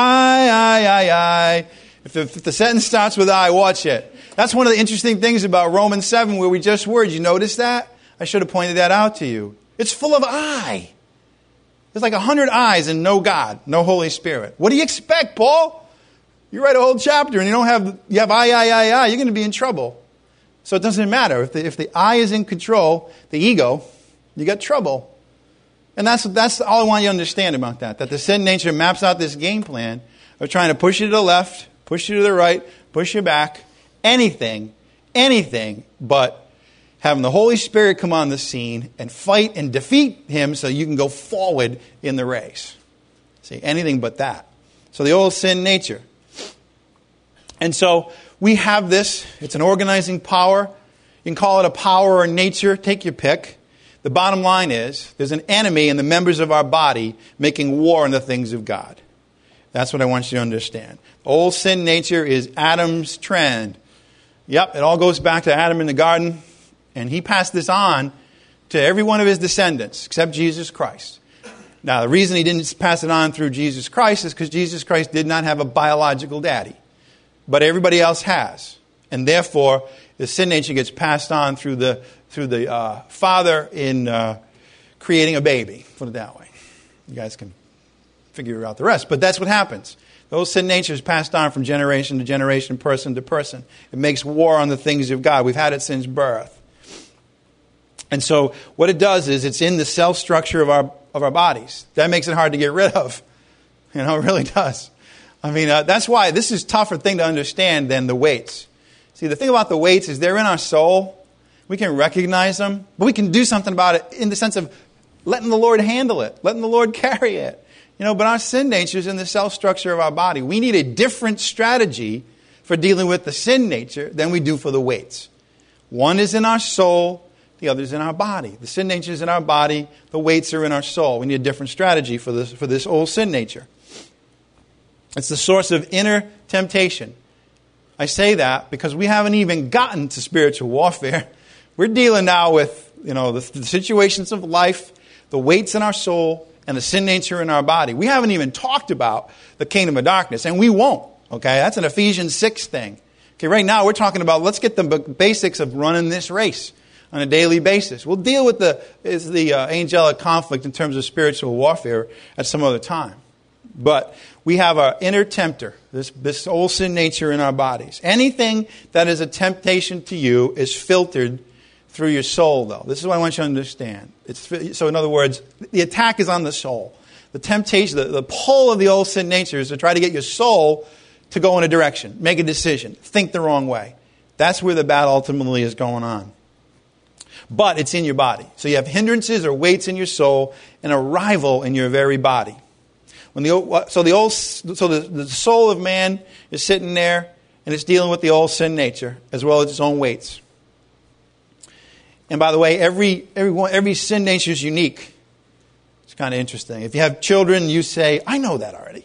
I. If the sentence starts with I, watch it. That's one of the interesting things about Romans 7 where we just were. Did you notice that? I should have pointed that out to you. It's full of I. There's like 100 I's and no God, no Holy Spirit. What do you expect, Paul? You write a whole chapter and you have I, you're going to be in trouble. So it doesn't matter. If the I is in control, the ego, you got trouble. And that's all I want you to understand about that the sin nature maps out this game plan of trying to push you to the left, push you to the right, push you back, anything but having the Holy Spirit come on the scene and fight and defeat him so you can go forward in the race. See, anything but that. So the old sin nature. And so we have this. It's an organizing power. You can call it a power or nature. Take your pick. The bottom line is there's an enemy in the members of our body making war on the things of God. That's what I want you to understand. Old sin nature is Adam's trend. Yep, it all goes back to Adam in the garden. And he passed this on to every one of his descendants except Jesus Christ. Now, the reason he didn't pass it on through Jesus Christ is because Jesus Christ did not have a biological daddy. But everybody else has. And therefore, the sin nature gets passed on through the father in creating a baby. Put it that way. You guys can figure out the rest. But that's what happens. Those sin nature is passed on from generation to generation, person to person. It makes war on the things of God. We've had it since birth. And so what it does is it's in the cell structure of our bodies. That makes it hard to get rid of. It really does. I mean, that's why this is a tougher thing to understand than the weights. See, the thing about the weights is they're in our soul. We can recognize them, but we can do something about it in the sense of letting the Lord handle it, letting the Lord carry it. But our sin nature is in the cell structure of our body. We need a different strategy for dealing with the sin nature than we do for the weights. One is in our soul, the other is in our body. The sin nature is in our body, the weights are in our soul. We need a different strategy for this old sin nature. It's the source of inner temptation. I say that because we haven't even gotten to spiritual warfare. We're dealing now with, the situations of life, the weights in our soul, and the sin nature in our body. We haven't even talked about the kingdom of darkness, and we won't. Okay, that's an Ephesians 6 thing. Okay, right now we're talking about let's get the basics of running this race on a daily basis. We'll deal with the angelic conflict in terms of spiritual warfare at some other time. But we have our inner tempter, this old sin nature in our bodies. Anything that is a temptation to you is filtered through your soul, though. This is what I want you to understand. So in other words, the attack is on the soul. The temptation, the pull of the old sin nature is to try to get your soul to go in a direction, make a decision, think the wrong way. That's where the battle ultimately is going on. But it's in your body. So you have hindrances or weights in your soul and a rival in your very body. The soul of man is sitting there and it's dealing with the old sin nature as well as its own weights. And by the way, every sin nature is unique. It's kind of interesting. If you have children, you say, I know that already.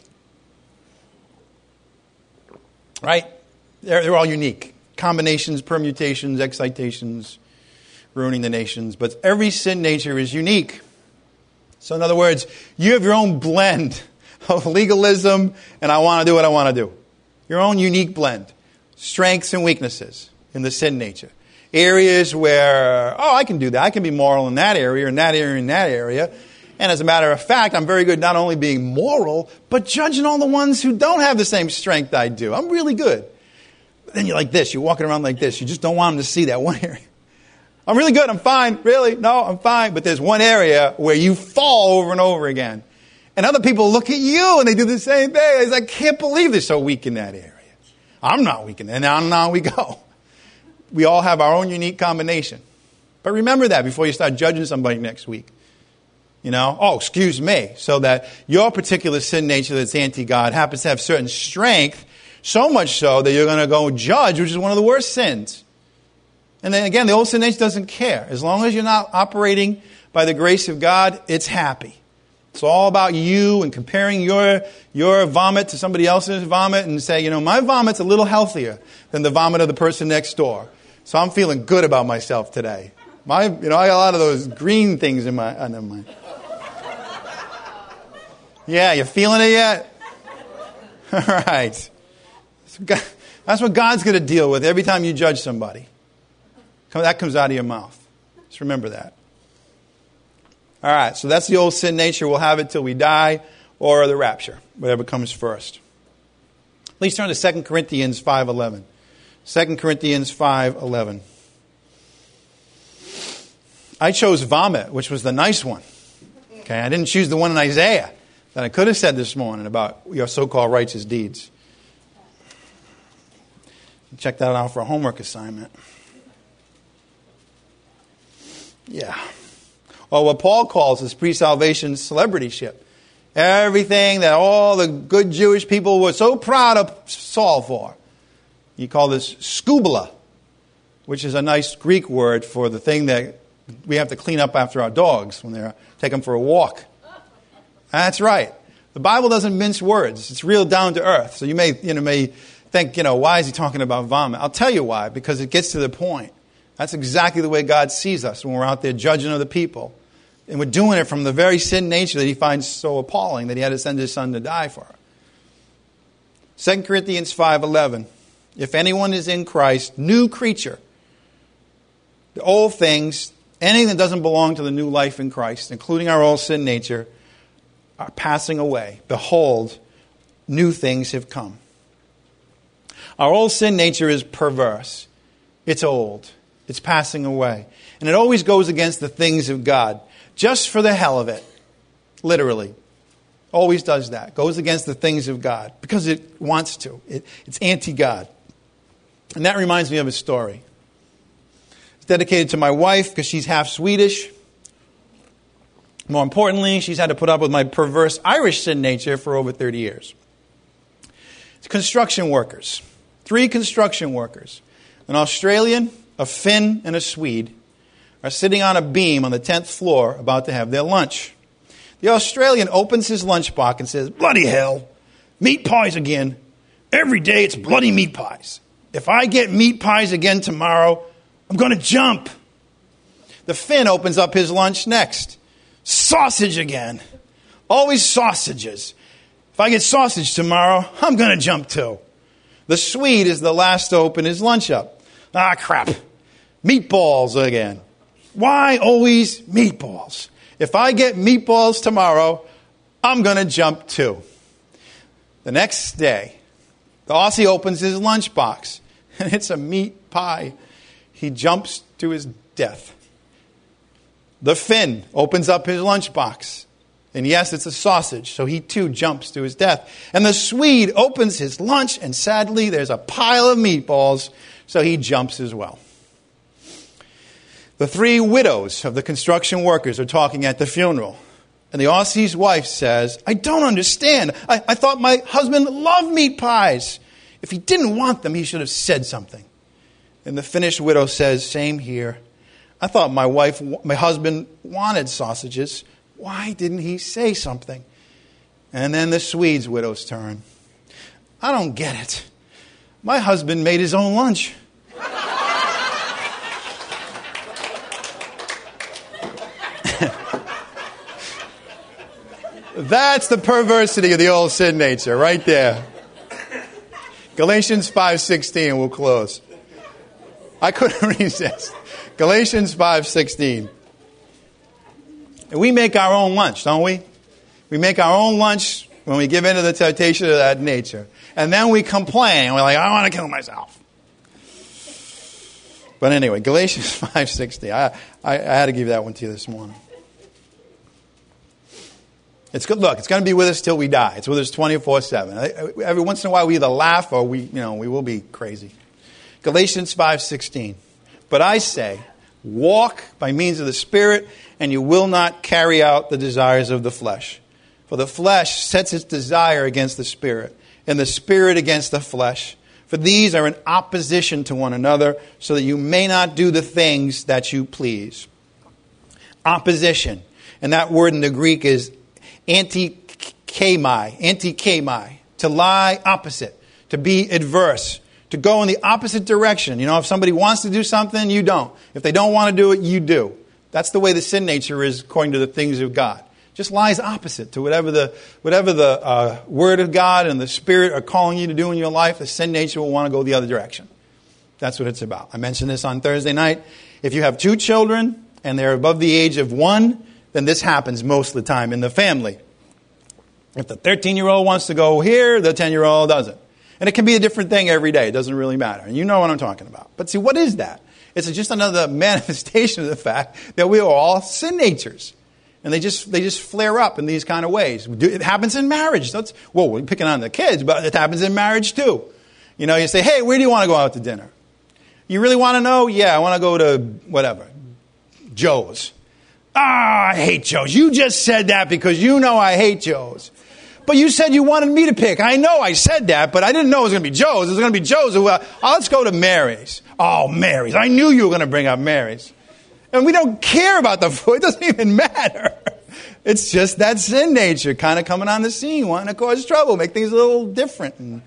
Right? They're all unique. Combinations, permutations, excitations, ruining the nations. But every sin nature is unique. So in other words, you have your own blend of legalism and I want to do what I want to do. Your own unique blend. Strengths and weaknesses in the sin nature. Areas where, I can do that. I can be moral in that area, in that area, in that area. And as a matter of fact, I'm very good not only being moral, but judging all the ones who don't have the same strength I do. I'm really good. But then you're like this. You're walking around like this. You just don't want them to see that one area. I'm really good. I'm fine. Really? No, I'm fine. But there's one area where you fall over and over again. And other people look at you and they do the same thing. It's like, I can't believe they're so weak in that area. I'm not weak in that. And on we go. We all have our own unique combination. But remember that before you start judging somebody next week. Excuse me. So that your particular sin nature that's anti-God happens to have certain strength, so much so that you're going to go judge, which is one of the worst sins. And then again, the old sin nature doesn't care. As long as you're not operating by the grace of God, it's happy. It's all about you and comparing your vomit to somebody else's vomit and say, my vomit's a little healthier than the vomit of the person next door. So I'm feeling good about myself today. I got a lot of those green things in my... never mind. Yeah, you feeling it yet? All right. That's what God's going to deal with every time you judge somebody. That comes out of your mouth. Just remember that. All right, so that's the old sin nature. We'll have it till we die or the rapture, whatever comes first. Please turn to 2 Corinthians 5:11. 2 Corinthians 5:11. I chose vomit, which was the nice one. Okay, I didn't choose the one in Isaiah that I could have said this morning about your so-called righteous deeds. Check that out for a homework assignment. Yeah. Or what Paul calls his pre-salvation celebrityship. Everything that all the good Jewish people were so proud of Saul for. You call this skubala, which is a nice Greek word for the thing that we have to clean up after our dogs when they take them for a walk. That's right. The Bible doesn't mince words. It's real down to earth. So you may think, why is he talking about vomit? I'll tell you why, because it gets to the point. That's exactly the way God sees us when we're out there judging other people. And we're doing it from the very sin nature that he finds so appalling that he had to send his son to die for it. 2 Corinthians 5:11. If anyone is in Christ, new creature. The old things, anything that doesn't belong to the new life in Christ, including our old sin nature, are passing away. Behold, new things have come. Our old sin nature is perverse. It's old. It's passing away. And it always goes against the things of God. Just for the hell of it. Literally. Always does that. Goes against the things of God. Because it wants to. It's anti-God. And that reminds me of a story. It's dedicated to my wife because she's half Swedish. More importantly, she's had to put up with my perverse Irish sin nature for over 30 years. It's construction workers. 3 construction workers. An Australian, a Finn, and a Swede are sitting on a beam on the 10th floor about to have their lunch. The Australian opens his lunchbox and says, "Bloody hell, meat pies again. Every day it's bloody meat pies. If I get meat pies again tomorrow, I'm going to jump." The Finn opens up his lunch next. "Sausage again. Always sausages. If I get sausage tomorrow, I'm going to jump too." The Swede is the last to open his lunch up. "Ah, crap. Meatballs again. Why always meatballs? If I get meatballs tomorrow, I'm going to jump too." The next day, the Aussie opens his lunchbox, and it's a meat pie. He jumps to his death. The Finn opens up his lunchbox, and yes, it's a sausage, so he too jumps to his death. And the Swede opens his lunch, and sadly, there's a pile of meatballs, so he jumps as well. The 3 widows of the construction workers are talking at the funeral. And the Aussie's wife says, "I don't understand. I thought my husband loved meat pies. If he didn't want them, he should have said something." And the Finnish widow says, "Same here. I thought my husband wanted sausages. Why didn't he say something?" And then the Swede's widow's turn. "I don't get it. My husband made his own lunch." That's the perversity of the old sin nature right there. Galatians 5:16, we'll close. I couldn't resist. Galatians 5:16. We make our own lunch, don't we? We make our own lunch when we give in to the temptation of that nature. And then we complain. We're like, "I want to kill myself." But anyway, Galatians 5:16. I had to give that one to you this morning. It's good. Look, it's going to be with us till we die. It's with us 24/7. Every once in a while, we either laugh or we will be crazy. Galatians 5:16. But I say, walk by means of the Spirit, and you will not carry out the desires of the flesh. For the flesh sets its desire against the Spirit, and the Spirit against the flesh. For these are in opposition to one another, so that you may not do the things that you please. Opposition. And that word in the Greek is anti-kami, to lie opposite, to be adverse, to go in the opposite direction. You know, if somebody wants to do something, you don't. If they don't want to do it, you do. That's the way the sin nature is according to the things of God. Just lies opposite to whatever the Word of God and the Spirit are calling you to do in your life. The sin nature will want to go the other direction. That's what it's about. I mentioned this on Thursday night. If you have 2 children and they're above the age of 1, then this happens most of the time in the family. If the 13-year-old wants to go here, the 10-year-old doesn't. And it can be a different thing every day. It doesn't really matter. And you know what I'm talking about. But see, what is that? It's just another manifestation of the fact that we are all sin natures. And they just flare up in these kind of ways. It happens in marriage. We're picking on the kids, but it happens in marriage too. You know, you say, hey, where do you want to go out to dinner? You really want to know? Yeah, I want to go to whatever, Joe's. I hate Joe's. You just said that because you know I hate Joe's. But you said you wanted me to pick. I know I said that, but I didn't know it was going to be Joe's. It was going to be Joe's. Let's go to Mary's. Oh, Mary's. I knew you were going to bring up Mary's. And we don't care about the food. It doesn't even matter. It's just that sin nature kind of coming on the scene, wanting to cause trouble, make things a little different. And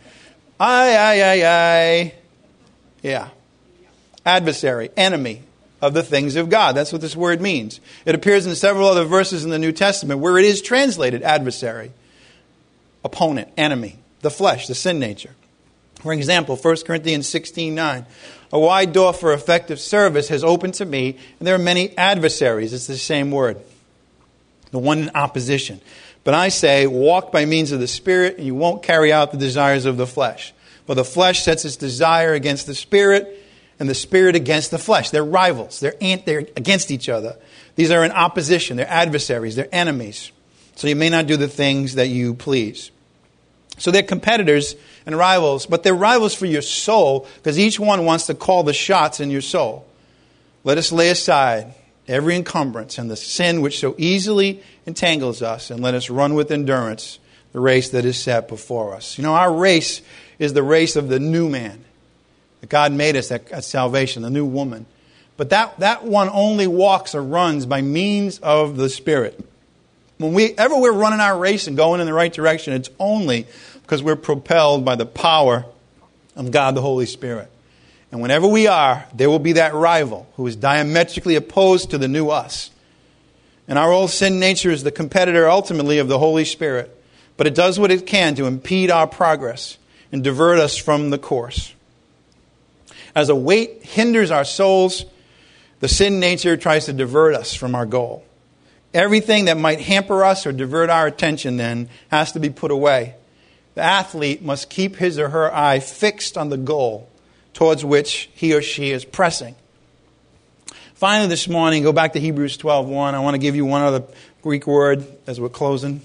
yeah. Adversary, enemy of the things of God. That's what this word means. It appears in several other verses in the New Testament where it is translated adversary, opponent, enemy, the flesh, the sin nature. For example, 1 Corinthians 16:9. A wide door for effective service has opened to me, and there are many adversaries. It's the same word. The one in opposition. But I say, walk by means of the Spirit, and you won't carry out the desires of the flesh. For the flesh sets its desire against the Spirit, and the Spirit against the flesh. They're rivals. They're against each other. These are in opposition. They're adversaries. They're enemies. So you may not do the things that you please. So they're competitors and rivals, but they're rivals for your soul because each one wants to call the shots in your soul. Let us lay aside every encumbrance and the sin which so easily entangles us, and let us run with endurance the race that is set before us. You know, our race is the race of the new man. That God made us at salvation, the new woman. But that one only walks or runs by means of the Spirit. Whenever we're running our race and going in the right direction, it's only because we're propelled by the power of God the Holy Spirit. And whenever we are, there will be that rival who is diametrically opposed to the new us. And our old sin nature is the competitor ultimately of the Holy Spirit. But it does what it can to impede our progress and divert us from the course. As a weight hinders our souls, the sin nature tries to divert us from our goal. Everything that might hamper us or divert our attention then has to be put away. The athlete must keep his or her eye fixed on the goal towards which he or she is pressing. Finally this morning, go back to Hebrews 12:1. I want to give you one other Greek word as we're closing.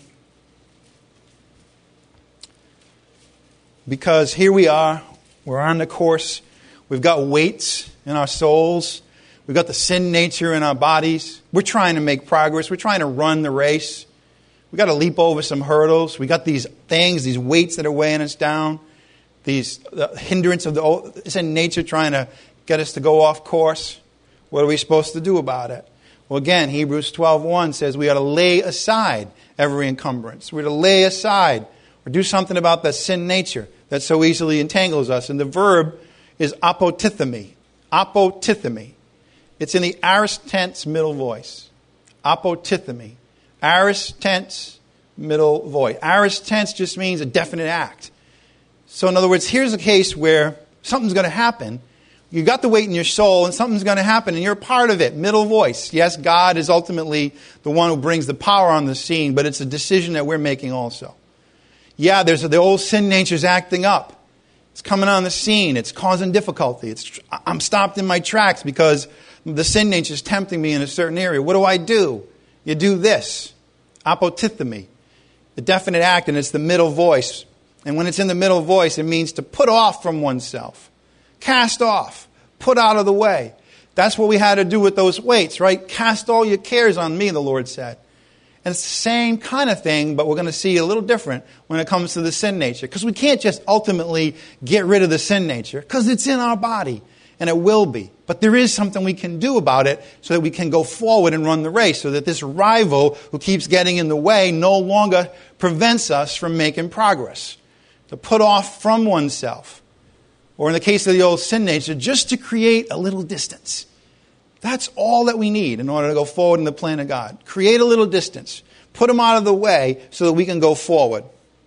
Because here we are, we're on the course. We've got weights in our souls. We've got the sin nature in our bodies. We're trying to make progress. We're trying to run the race. We've got to leap over some hurdles. We've got these things, these weights that are weighing us down. The hindrance of the sin nature trying to get us to go off course. What are we supposed to do about it? Well, again, Hebrews 12:1 says we got to lay aside every encumbrance. We're to lay aside or do something about that sin nature that so easily entangles us. And the verb is apotithemi. Apotithemi. It's in the aorist tense middle voice. Apotithemi. Aorist tense middle voice. Aorist tense just means a definite act. So in other words, here's a case where something's going to happen. You got the weight in your soul and something's going to happen and you're part of it. Middle voice. Yes, God is ultimately the one who brings the power on the scene, but it's a decision that we're making also. Yeah, the old sin nature's acting up. It's coming on the scene. It's causing difficulty. I'm stopped in my tracks because the sin nature is tempting me in a certain area. What do? You do this. Apotithemi. The definite act, and it's the middle voice. And when it's in the middle voice, it means to put off from oneself. Cast off. Put out of the way. That's what we had to do with those weights, right? Cast all your cares on me, the Lord said. And it's the same kind of thing, but we're going to see a little different when it comes to the sin nature. Because we can't just ultimately get rid of the sin nature, because it's in our body. and it will be. But there is something we can do about it so that we can go forward and run the race, so that this rival who keeps getting in the way no longer prevents us from making progress. To put off from oneself, or in the case of the old sin nature, just to create a little distance. That's all that we need in order to go forward in the plan of God. Create a little distance. Put them out of the way so that we can go forward.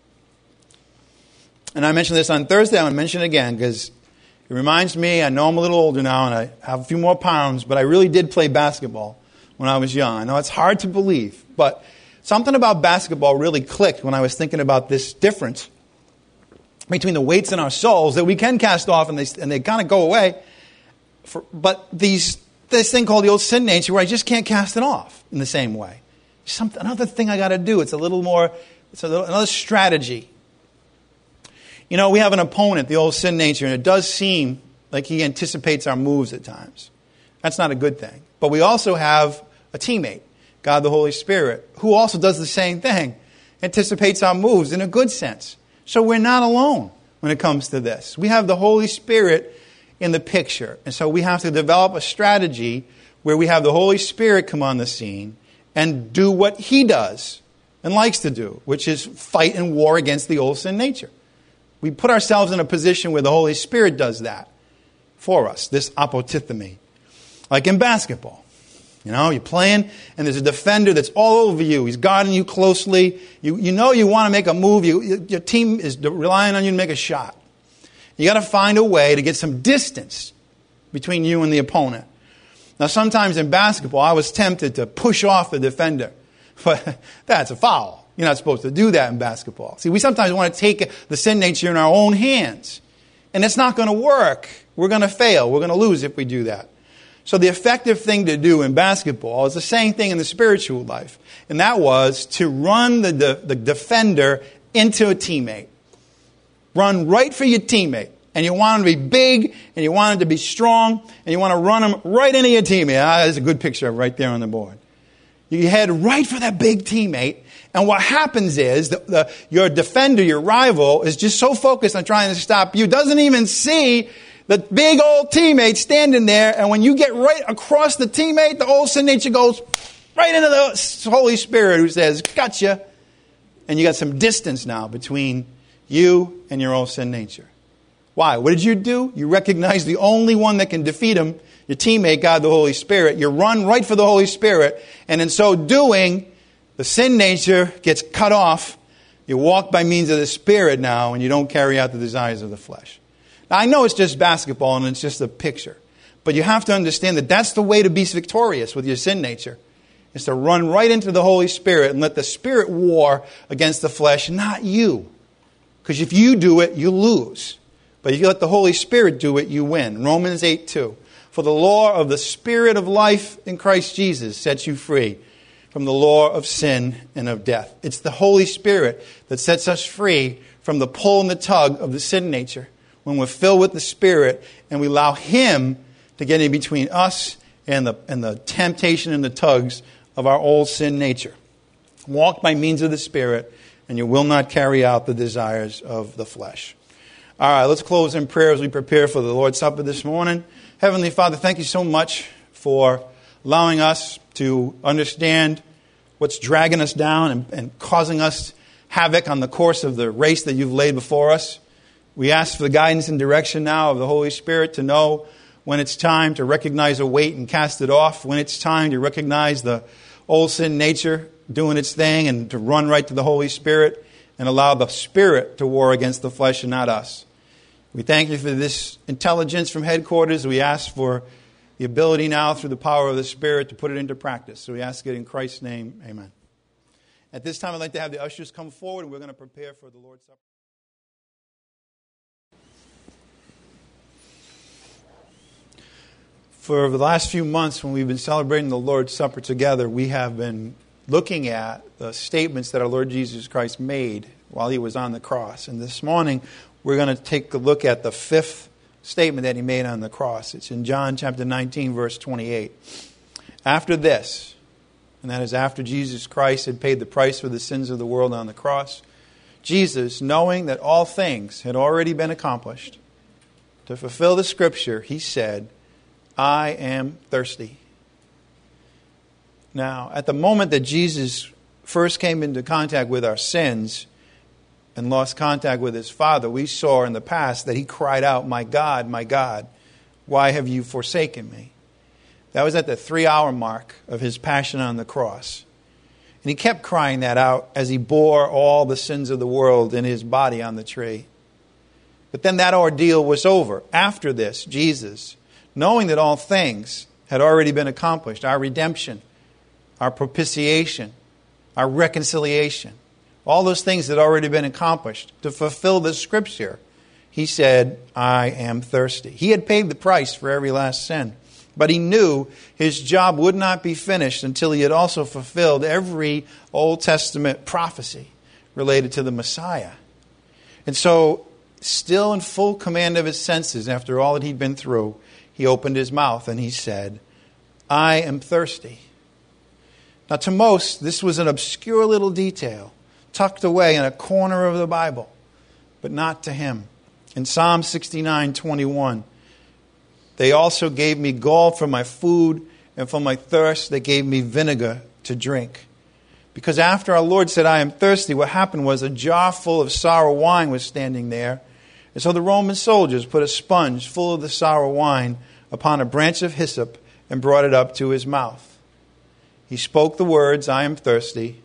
And I mentioned this on Thursday. I'm going to mention it again because it reminds me, I know I'm a little older now and I have a few more pounds, but I really did play basketball when I was young. I know it's hard to believe, but something about basketball really clicked when I was thinking about this difference between the weights in our souls that we can cast off and they kind of go away. But this thing called the old sin nature where I just can't cast it off in the same way. Another thing I got to do. It's another strategy. You know, we have an opponent, the old sin nature, and it does seem like he anticipates our moves at times. That's not a good thing. But we also have a teammate, God the Holy Spirit, who also does the same thing, anticipates our moves in a good sense. So we're not alone when it comes to this. We have the Holy Spirit in the picture. And so we have to develop a strategy where we have the Holy Spirit come on the scene and do what he does and likes to do, which is fight and war against the old sin nature. We put ourselves in a position where the Holy Spirit does that for us, this apotithemi. Like in basketball. You know, you're playing and there's a defender that's all over you. He's guarding you closely. You know you want to make a move. Your team is relying on you to make a shot. You got to find a way to get some distance between you and the opponent. Now, sometimes in basketball, I was tempted to push off the defender. But that's a foul. You're not supposed to do that in basketball. See, we sometimes want to take the sin nature in our own hands. And it's not going to work. We're going to fail. We're going to lose if we do that. So the effective thing to do in basketball is the same thing in the spiritual life. And that was to run the defender into a teammate. Run right for your teammate. And you want him to be big, and you want him to be strong, and you want to run him right into your teammate. There's a good picture right there on the board. You head right for that big teammate, and what happens is your defender, your rival, is just so focused on trying to stop you, doesn't even see the big old teammate standing there, and when you get right across the teammate, the old sin nature goes right into the Holy Spirit who says, gotcha. And you got some distance now between you and your old sin nature. Why? What did you do? You recognize the only one that can defeat him, your teammate, God the Holy Spirit. You run right for the Holy Spirit, and in so doing, the sin nature gets cut off. You walk by means of the Spirit now, and you don't carry out the desires of the flesh. Now, I know it's just basketball, and it's just a picture. But you have to understand that that's the way to be victorious with your sin nature, is to run right into the Holy Spirit and let the Spirit war against the flesh, not you. Because if you do it, you lose. But if you let the Holy Spirit do it, you win. Romans 8:2. For the law of the Spirit of life in Christ Jesus sets you free from the law of sin and of death. It's the Holy Spirit that sets us free from the pull and the tug of the sin nature. When we're filled with the Spirit and we allow Him to get in between us and the temptation and the tugs of our old sin nature. Walk by means of the Spirit, and you will not carry out the desires of the flesh. All right, let's close in prayer as we prepare for the Lord's Supper this morning. Heavenly Father, thank you so much for allowing us to understand what's dragging us down and causing us havoc on the course of the race that you've laid before us. We ask for the guidance and direction now of the Holy Spirit to know when it's time to recognize a weight and cast it off, when it's time to recognize the old sin nature doing its thing and to run right to the Holy Spirit and allow the Spirit to war against the flesh and not us. We thank you for this intelligence from headquarters. We ask for the ability now through the power of the Spirit to put it into practice. So we ask it in Christ's name. Amen. At this time, I'd like to have the ushers come forward, and we're going to prepare for the Lord's Supper. For the last few months, when we've been celebrating the Lord's Supper together, we have been looking at the statements that our Lord Jesus Christ made while He was on the cross. And this morning, we're going to take a look at the fifth statement that He made on the cross. It's in John chapter 19, verse 28. After this, and that is after Jesus Christ had paid the price for the sins of the world on the cross, Jesus, knowing that all things had already been accomplished, To fulfill the scripture, he said, I am thirsty. Now, at the moment that Jesus first came into contact with our sins and lost contact with his Father, we saw in the past that he cried out, my God, why have you forsaken me? That was at the 3-hour mark of his passion on the cross. And he kept crying that out as he bore all the sins of the world in his body on the tree. But then that ordeal was over. After this, Jesus, knowing that all things had already been accomplished, our redemption, our propitiation, our reconciliation, all those things had already been accomplished, to fulfill the scripture, he said, I am thirsty. He had paid the price for every last sin. But he knew his job would not be finished until he had also fulfilled every Old Testament prophecy related to the Messiah. And so, still in full command of his senses, after all that he'd been through, he opened his mouth and he said, I am thirsty. Now, to most, this was an obscure little detail, tucked away in a corner of the Bible, but not to him. In Psalm 69:21, they also gave me gall for my food, and for my thirst they gave me vinegar to drink. Because after our Lord said, I am thirsty, what happened was a jar full of sour wine was standing there. And so the Roman soldiers put a sponge full of the sour wine upon a branch of hyssop and brought it up to his mouth. He spoke the words, I am thirsty.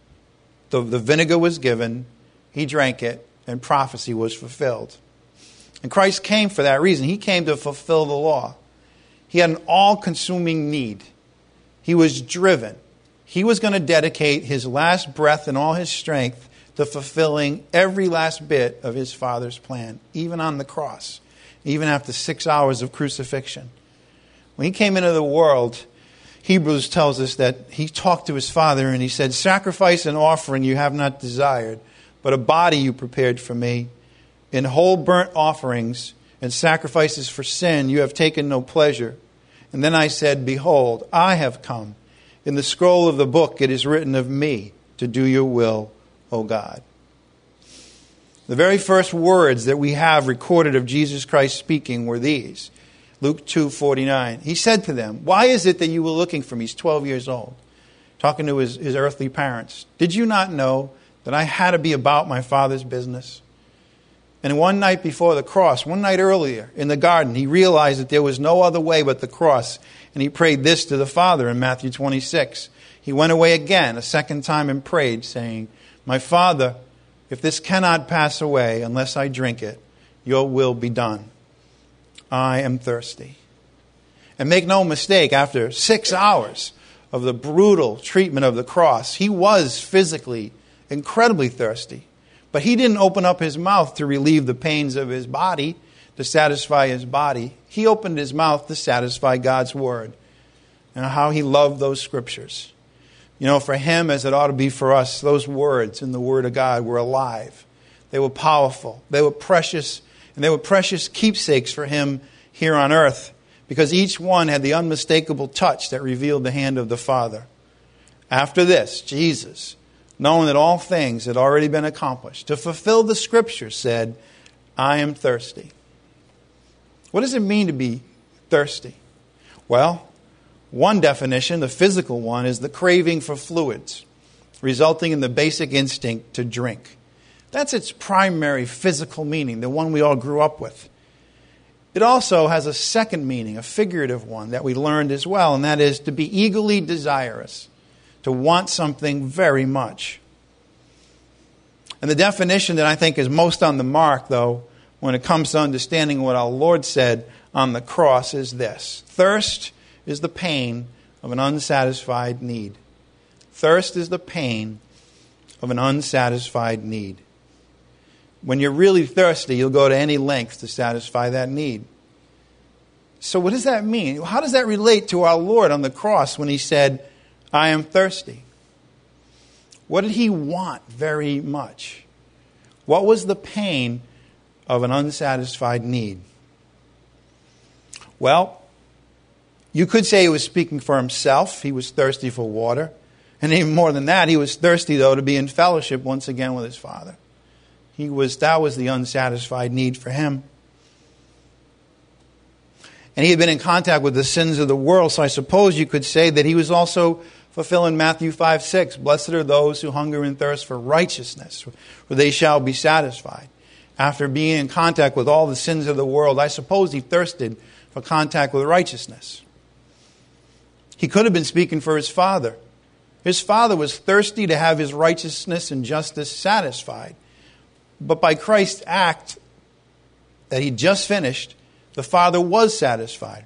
The vinegar was given. He drank it, and prophecy was fulfilled. And Christ came for that reason. He came to fulfill the law. He had an all-consuming need. He was driven. He was going to dedicate his last breath and all his strength to fulfilling every last bit of his Father's plan, even on the cross, even after 6 hours of crucifixion. When he came into the world, Hebrews tells us that he talked to his Father and he said, sacrifice and offering you have not desired, but a body you prepared for me. In whole burnt offerings and sacrifices for sin you have taken no pleasure. And then I said, behold, I have come. In the scroll of the book it is written of me to do your will, O God. The very first words that we have recorded of Jesus Christ speaking were these. Luke 2:49. He said to them, why is it that you were looking for me? He's 12 years old, talking to his earthly parents. Did you not know that I had to be about my Father's business? And one night before the cross, one night earlier in the garden, he realized that there was no other way but the cross. And he prayed this to the Father in Matthew 26. He went away again a second time and prayed, saying, my Father, if this cannot pass away unless I drink it, your will be done. I am thirsty. And make no mistake, after 6 hours of the brutal treatment of the cross, he was physically incredibly thirsty. But he didn't open up his mouth to relieve the pains of his body, to satisfy his body. He opened his mouth to satisfy God's word and how he loved those scriptures. You know, for him, as it ought to be for us, those words in the Word of God were alive. They were powerful. They were precious. And they were precious keepsakes for him here on earth, because each one had the unmistakable touch that revealed the hand of the Father. After this, Jesus, knowing that all things had already been accomplished, to fulfill the Scripture, said, I am thirsty. What does it mean to be thirsty? Well, one definition, the physical one, is the craving for fluids, resulting in the basic instinct to drink. That's its primary physical meaning, the one we all grew up with. It also has a second meaning, a figurative one that we learned as well, and that is to be eagerly desirous, to want something very much. And the definition that I think is most on the mark, though, when it comes to understanding what our Lord said on the cross is this. Thirst is the pain of an unsatisfied need. Thirst is the pain of an unsatisfied need. When you're really thirsty, you'll go to any length to satisfy that need. So what does that mean? How does that relate to our Lord on the cross when he said, I am thirsty? What did he want very much? What was the pain of an unsatisfied need? Well, you could say he was speaking for himself. He was thirsty for water. And even more than that, he was thirsty, though, to be in fellowship once again with his Father. That was the unsatisfied need for him. And he had been in contact with the sins of the world, so I suppose you could say that he was also fulfilling Matthew 5:6. Blessed are those who hunger and thirst for righteousness, for they shall be satisfied. After being in contact with all the sins of the world, I suppose he thirsted for contact with righteousness. He could have been speaking for his Father. His Father was thirsty to have his righteousness and justice satisfied. But by Christ's act that he just finished, the Father was satisfied.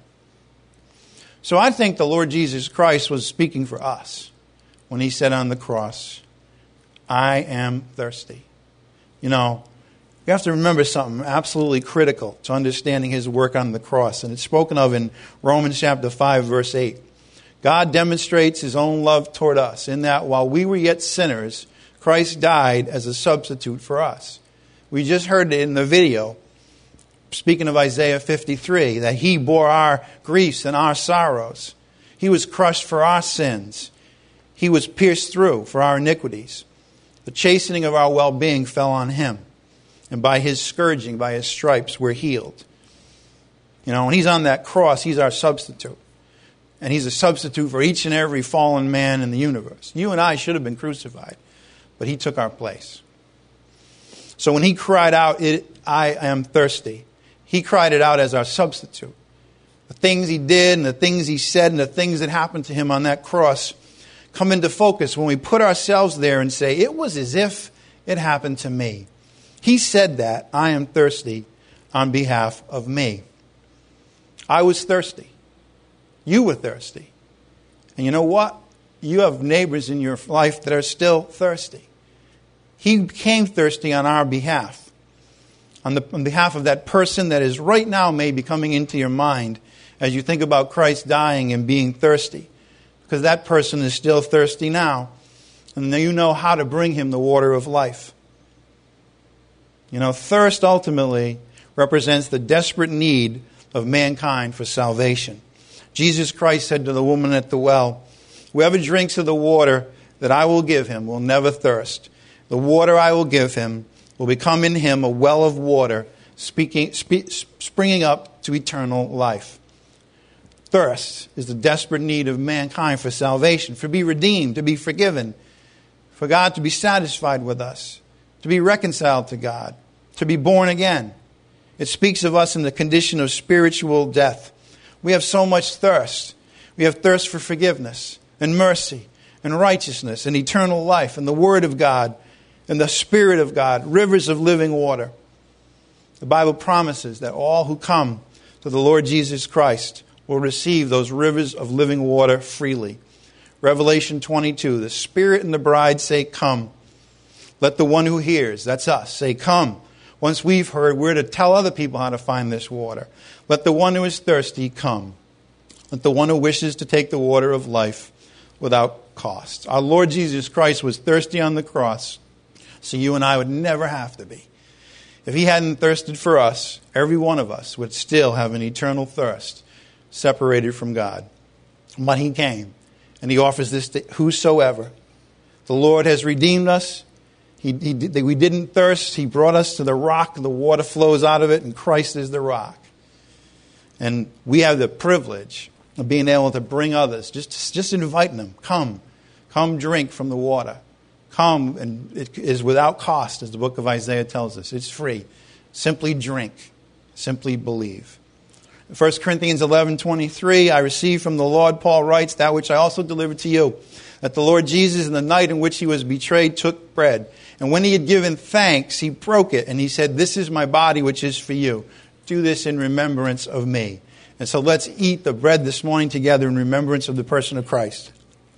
So I think the Lord Jesus Christ was speaking for us when he said on the cross, I am thirsty. You know, you have to remember something absolutely critical to understanding his work on the cross. And it's spoken of in Romans chapter 5, verse 8. God demonstrates his own love toward us in that while we were yet sinners, Christ died as a substitute for us. We just heard it in the video, speaking of Isaiah 53, that he bore our griefs and our sorrows. He was crushed for our sins. He was pierced through for our iniquities. The chastening of our well-being fell on him. And by his scourging, by his stripes, we're healed. You know, when he's on that cross, he's our substitute. And he's a substitute for each and every fallen man in the universe. You and I should have been crucified, but he took our place. So when he cried out, I am thirsty, he cried it out as our substitute. The things he did and the things he said and the things that happened to him on that cross come into focus when we put ourselves there and say, it was as if it happened to me. He said that, I am thirsty, on behalf of me. I was thirsty. You were thirsty. And you know what? You have neighbors in your life that are still thirsty. He became thirsty on our behalf. On behalf of that person that is right now maybe coming into your mind as you think about Christ dying and being thirsty. Because that person is still thirsty now. And you know how to bring him the water of life. You know, thirst ultimately represents the desperate need of mankind for salvation. Jesus Christ said to the woman at the well, whoever drinks of the water that I will give him will never thirst. The water I will give him will become in him a well of water springing up to eternal life. Thirst is the desperate need of mankind for salvation, for be redeemed, to be forgiven, for God to be satisfied with us, to be reconciled to God, to be born again. It speaks of us in the condition of spiritual death. We have so much thirst. We have thirst for forgiveness and mercy and righteousness and eternal life and the Word of God and the Spirit of God, rivers of living water. The Bible promises that all who come to the Lord Jesus Christ will receive those rivers of living water freely. Revelation 22, the Spirit and the bride say, come. Let the one who hears, that's us, say, come. Once we've heard, we're to tell other people how to find this water. Let the one who is thirsty come. Let the one who wishes to take the water of life without cost. Our Lord Jesus Christ was thirsty on the cross, so you and I would never have to be. If he hadn't thirsted for us, every one of us would still have an eternal thirst separated from God. But he came, and he offers this to whosoever. The Lord has redeemed us. We didn't thirst. He brought us to the rock. The water flows out of it, and Christ is the rock. And we have the privilege of being able to bring others, just inviting them. Come drink from the water. Come, and it is without cost, as the book of Isaiah tells us. It's free. Simply drink. Simply believe. 1 Corinthians 11:23, I received from the Lord, Paul writes, that which I also delivered to you, that the Lord Jesus, in the night in which he was betrayed, took bread. And when he had given thanks, he broke it, and he said, this is my body, which is for you. Do this in remembrance of me. And so let's eat the bread this morning together in remembrance of the person of Christ.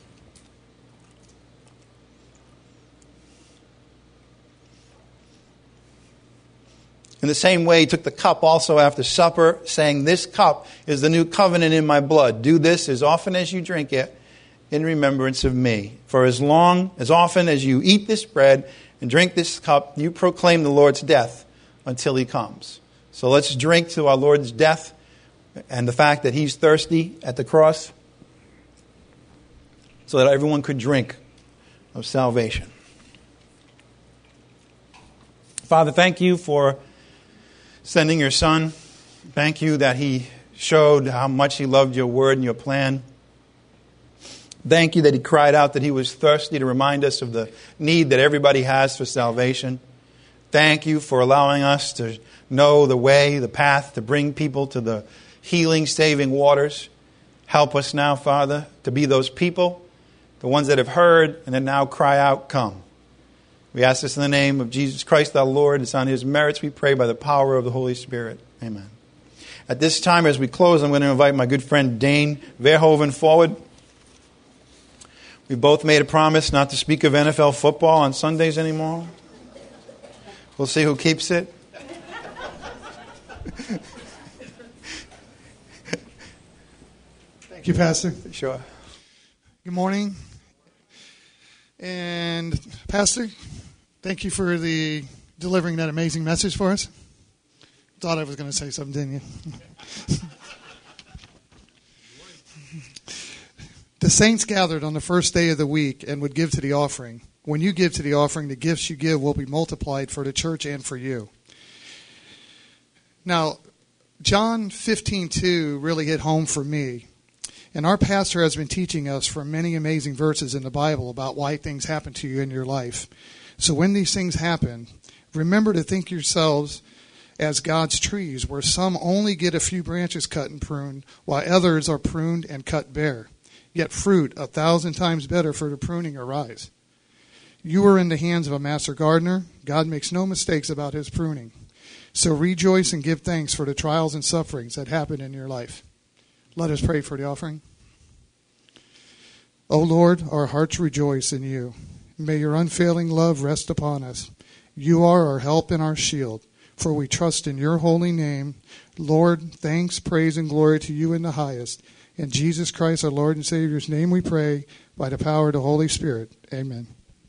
In the same way, he took the cup also after supper, saying, this cup is the new covenant in my blood. Do this as often as you drink it in remembrance of me. For as often as you eat this bread and drink this cup, you proclaim the Lord's death until he comes. So let's drink to our Lord's death and the fact that he's thirsty at the cross so that everyone could drink of salvation. Father, thank you for sending your Son. Thank you that he showed how much he loved your word and your plan. Thank you that he cried out that he was thirsty to remind us of the need that everybody has for salvation. Thank you for allowing us to know the way, the path to bring people to the healing, saving waters. Help us now, Father, to be those people, the ones that have heard and that now cry out, come. We ask this in the name of Jesus Christ, our Lord. It's on his merits we pray by the power of the Holy Spirit. Amen. At this time, as we close, I'm going to invite my good friend Dane Verhoeven forward. We both made a promise not to speak of NFL football on Sundays anymore. We'll see who keeps it. Thank you, Pastor. Sure. Good morning. And Pastor, thank you for delivering that amazing message for us. Thought I was going to say something, didn't you? The saints gathered on the first day of the week and would give to the offering. When you give to the offering, the gifts you give will be multiplied for the church and for you. Now, John 15:2 really hit home for me. And our pastor has been teaching us from many amazing verses in the Bible about why things happen to you in your life. So when these things happen, remember to think yourselves as God's trees, where some only get a few branches cut and pruned, while others are pruned and cut bare. Yet fruit 1,000 times better for the pruning arise. You are in the hands of a master gardener. God makes no mistakes about his pruning. So rejoice and give thanks for the trials and sufferings that happen in your life. Let us pray for the offering. O Lord, our hearts rejoice in you. May your unfailing love rest upon us. You are our help and our shield, for we trust in your holy name. Lord, thanks, praise, and glory to you in the highest. In Jesus Christ, our Lord and Savior's name we pray, by the power of the Holy Spirit. Amen.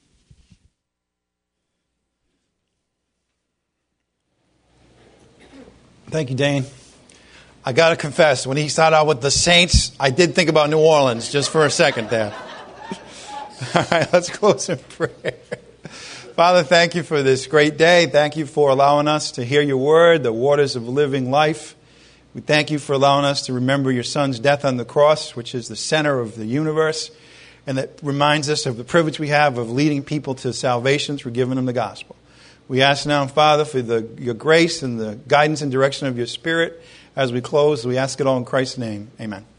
Thank you, Dane. I got to confess, when he started out with the Saints, I did think about New Orleans just for a second there. All right, let's close in prayer. Father, thank you for this great day. Thank you for allowing us to hear your word, the waters of living life. We thank you for allowing us to remember your Son's death on the cross, which is the center of the universe, and that reminds us of the privilege we have of leading people to salvation through giving them the gospel. We ask now, Father, for your grace and the guidance and direction of your Spirit. As we close, we ask it all in Christ's name. Amen.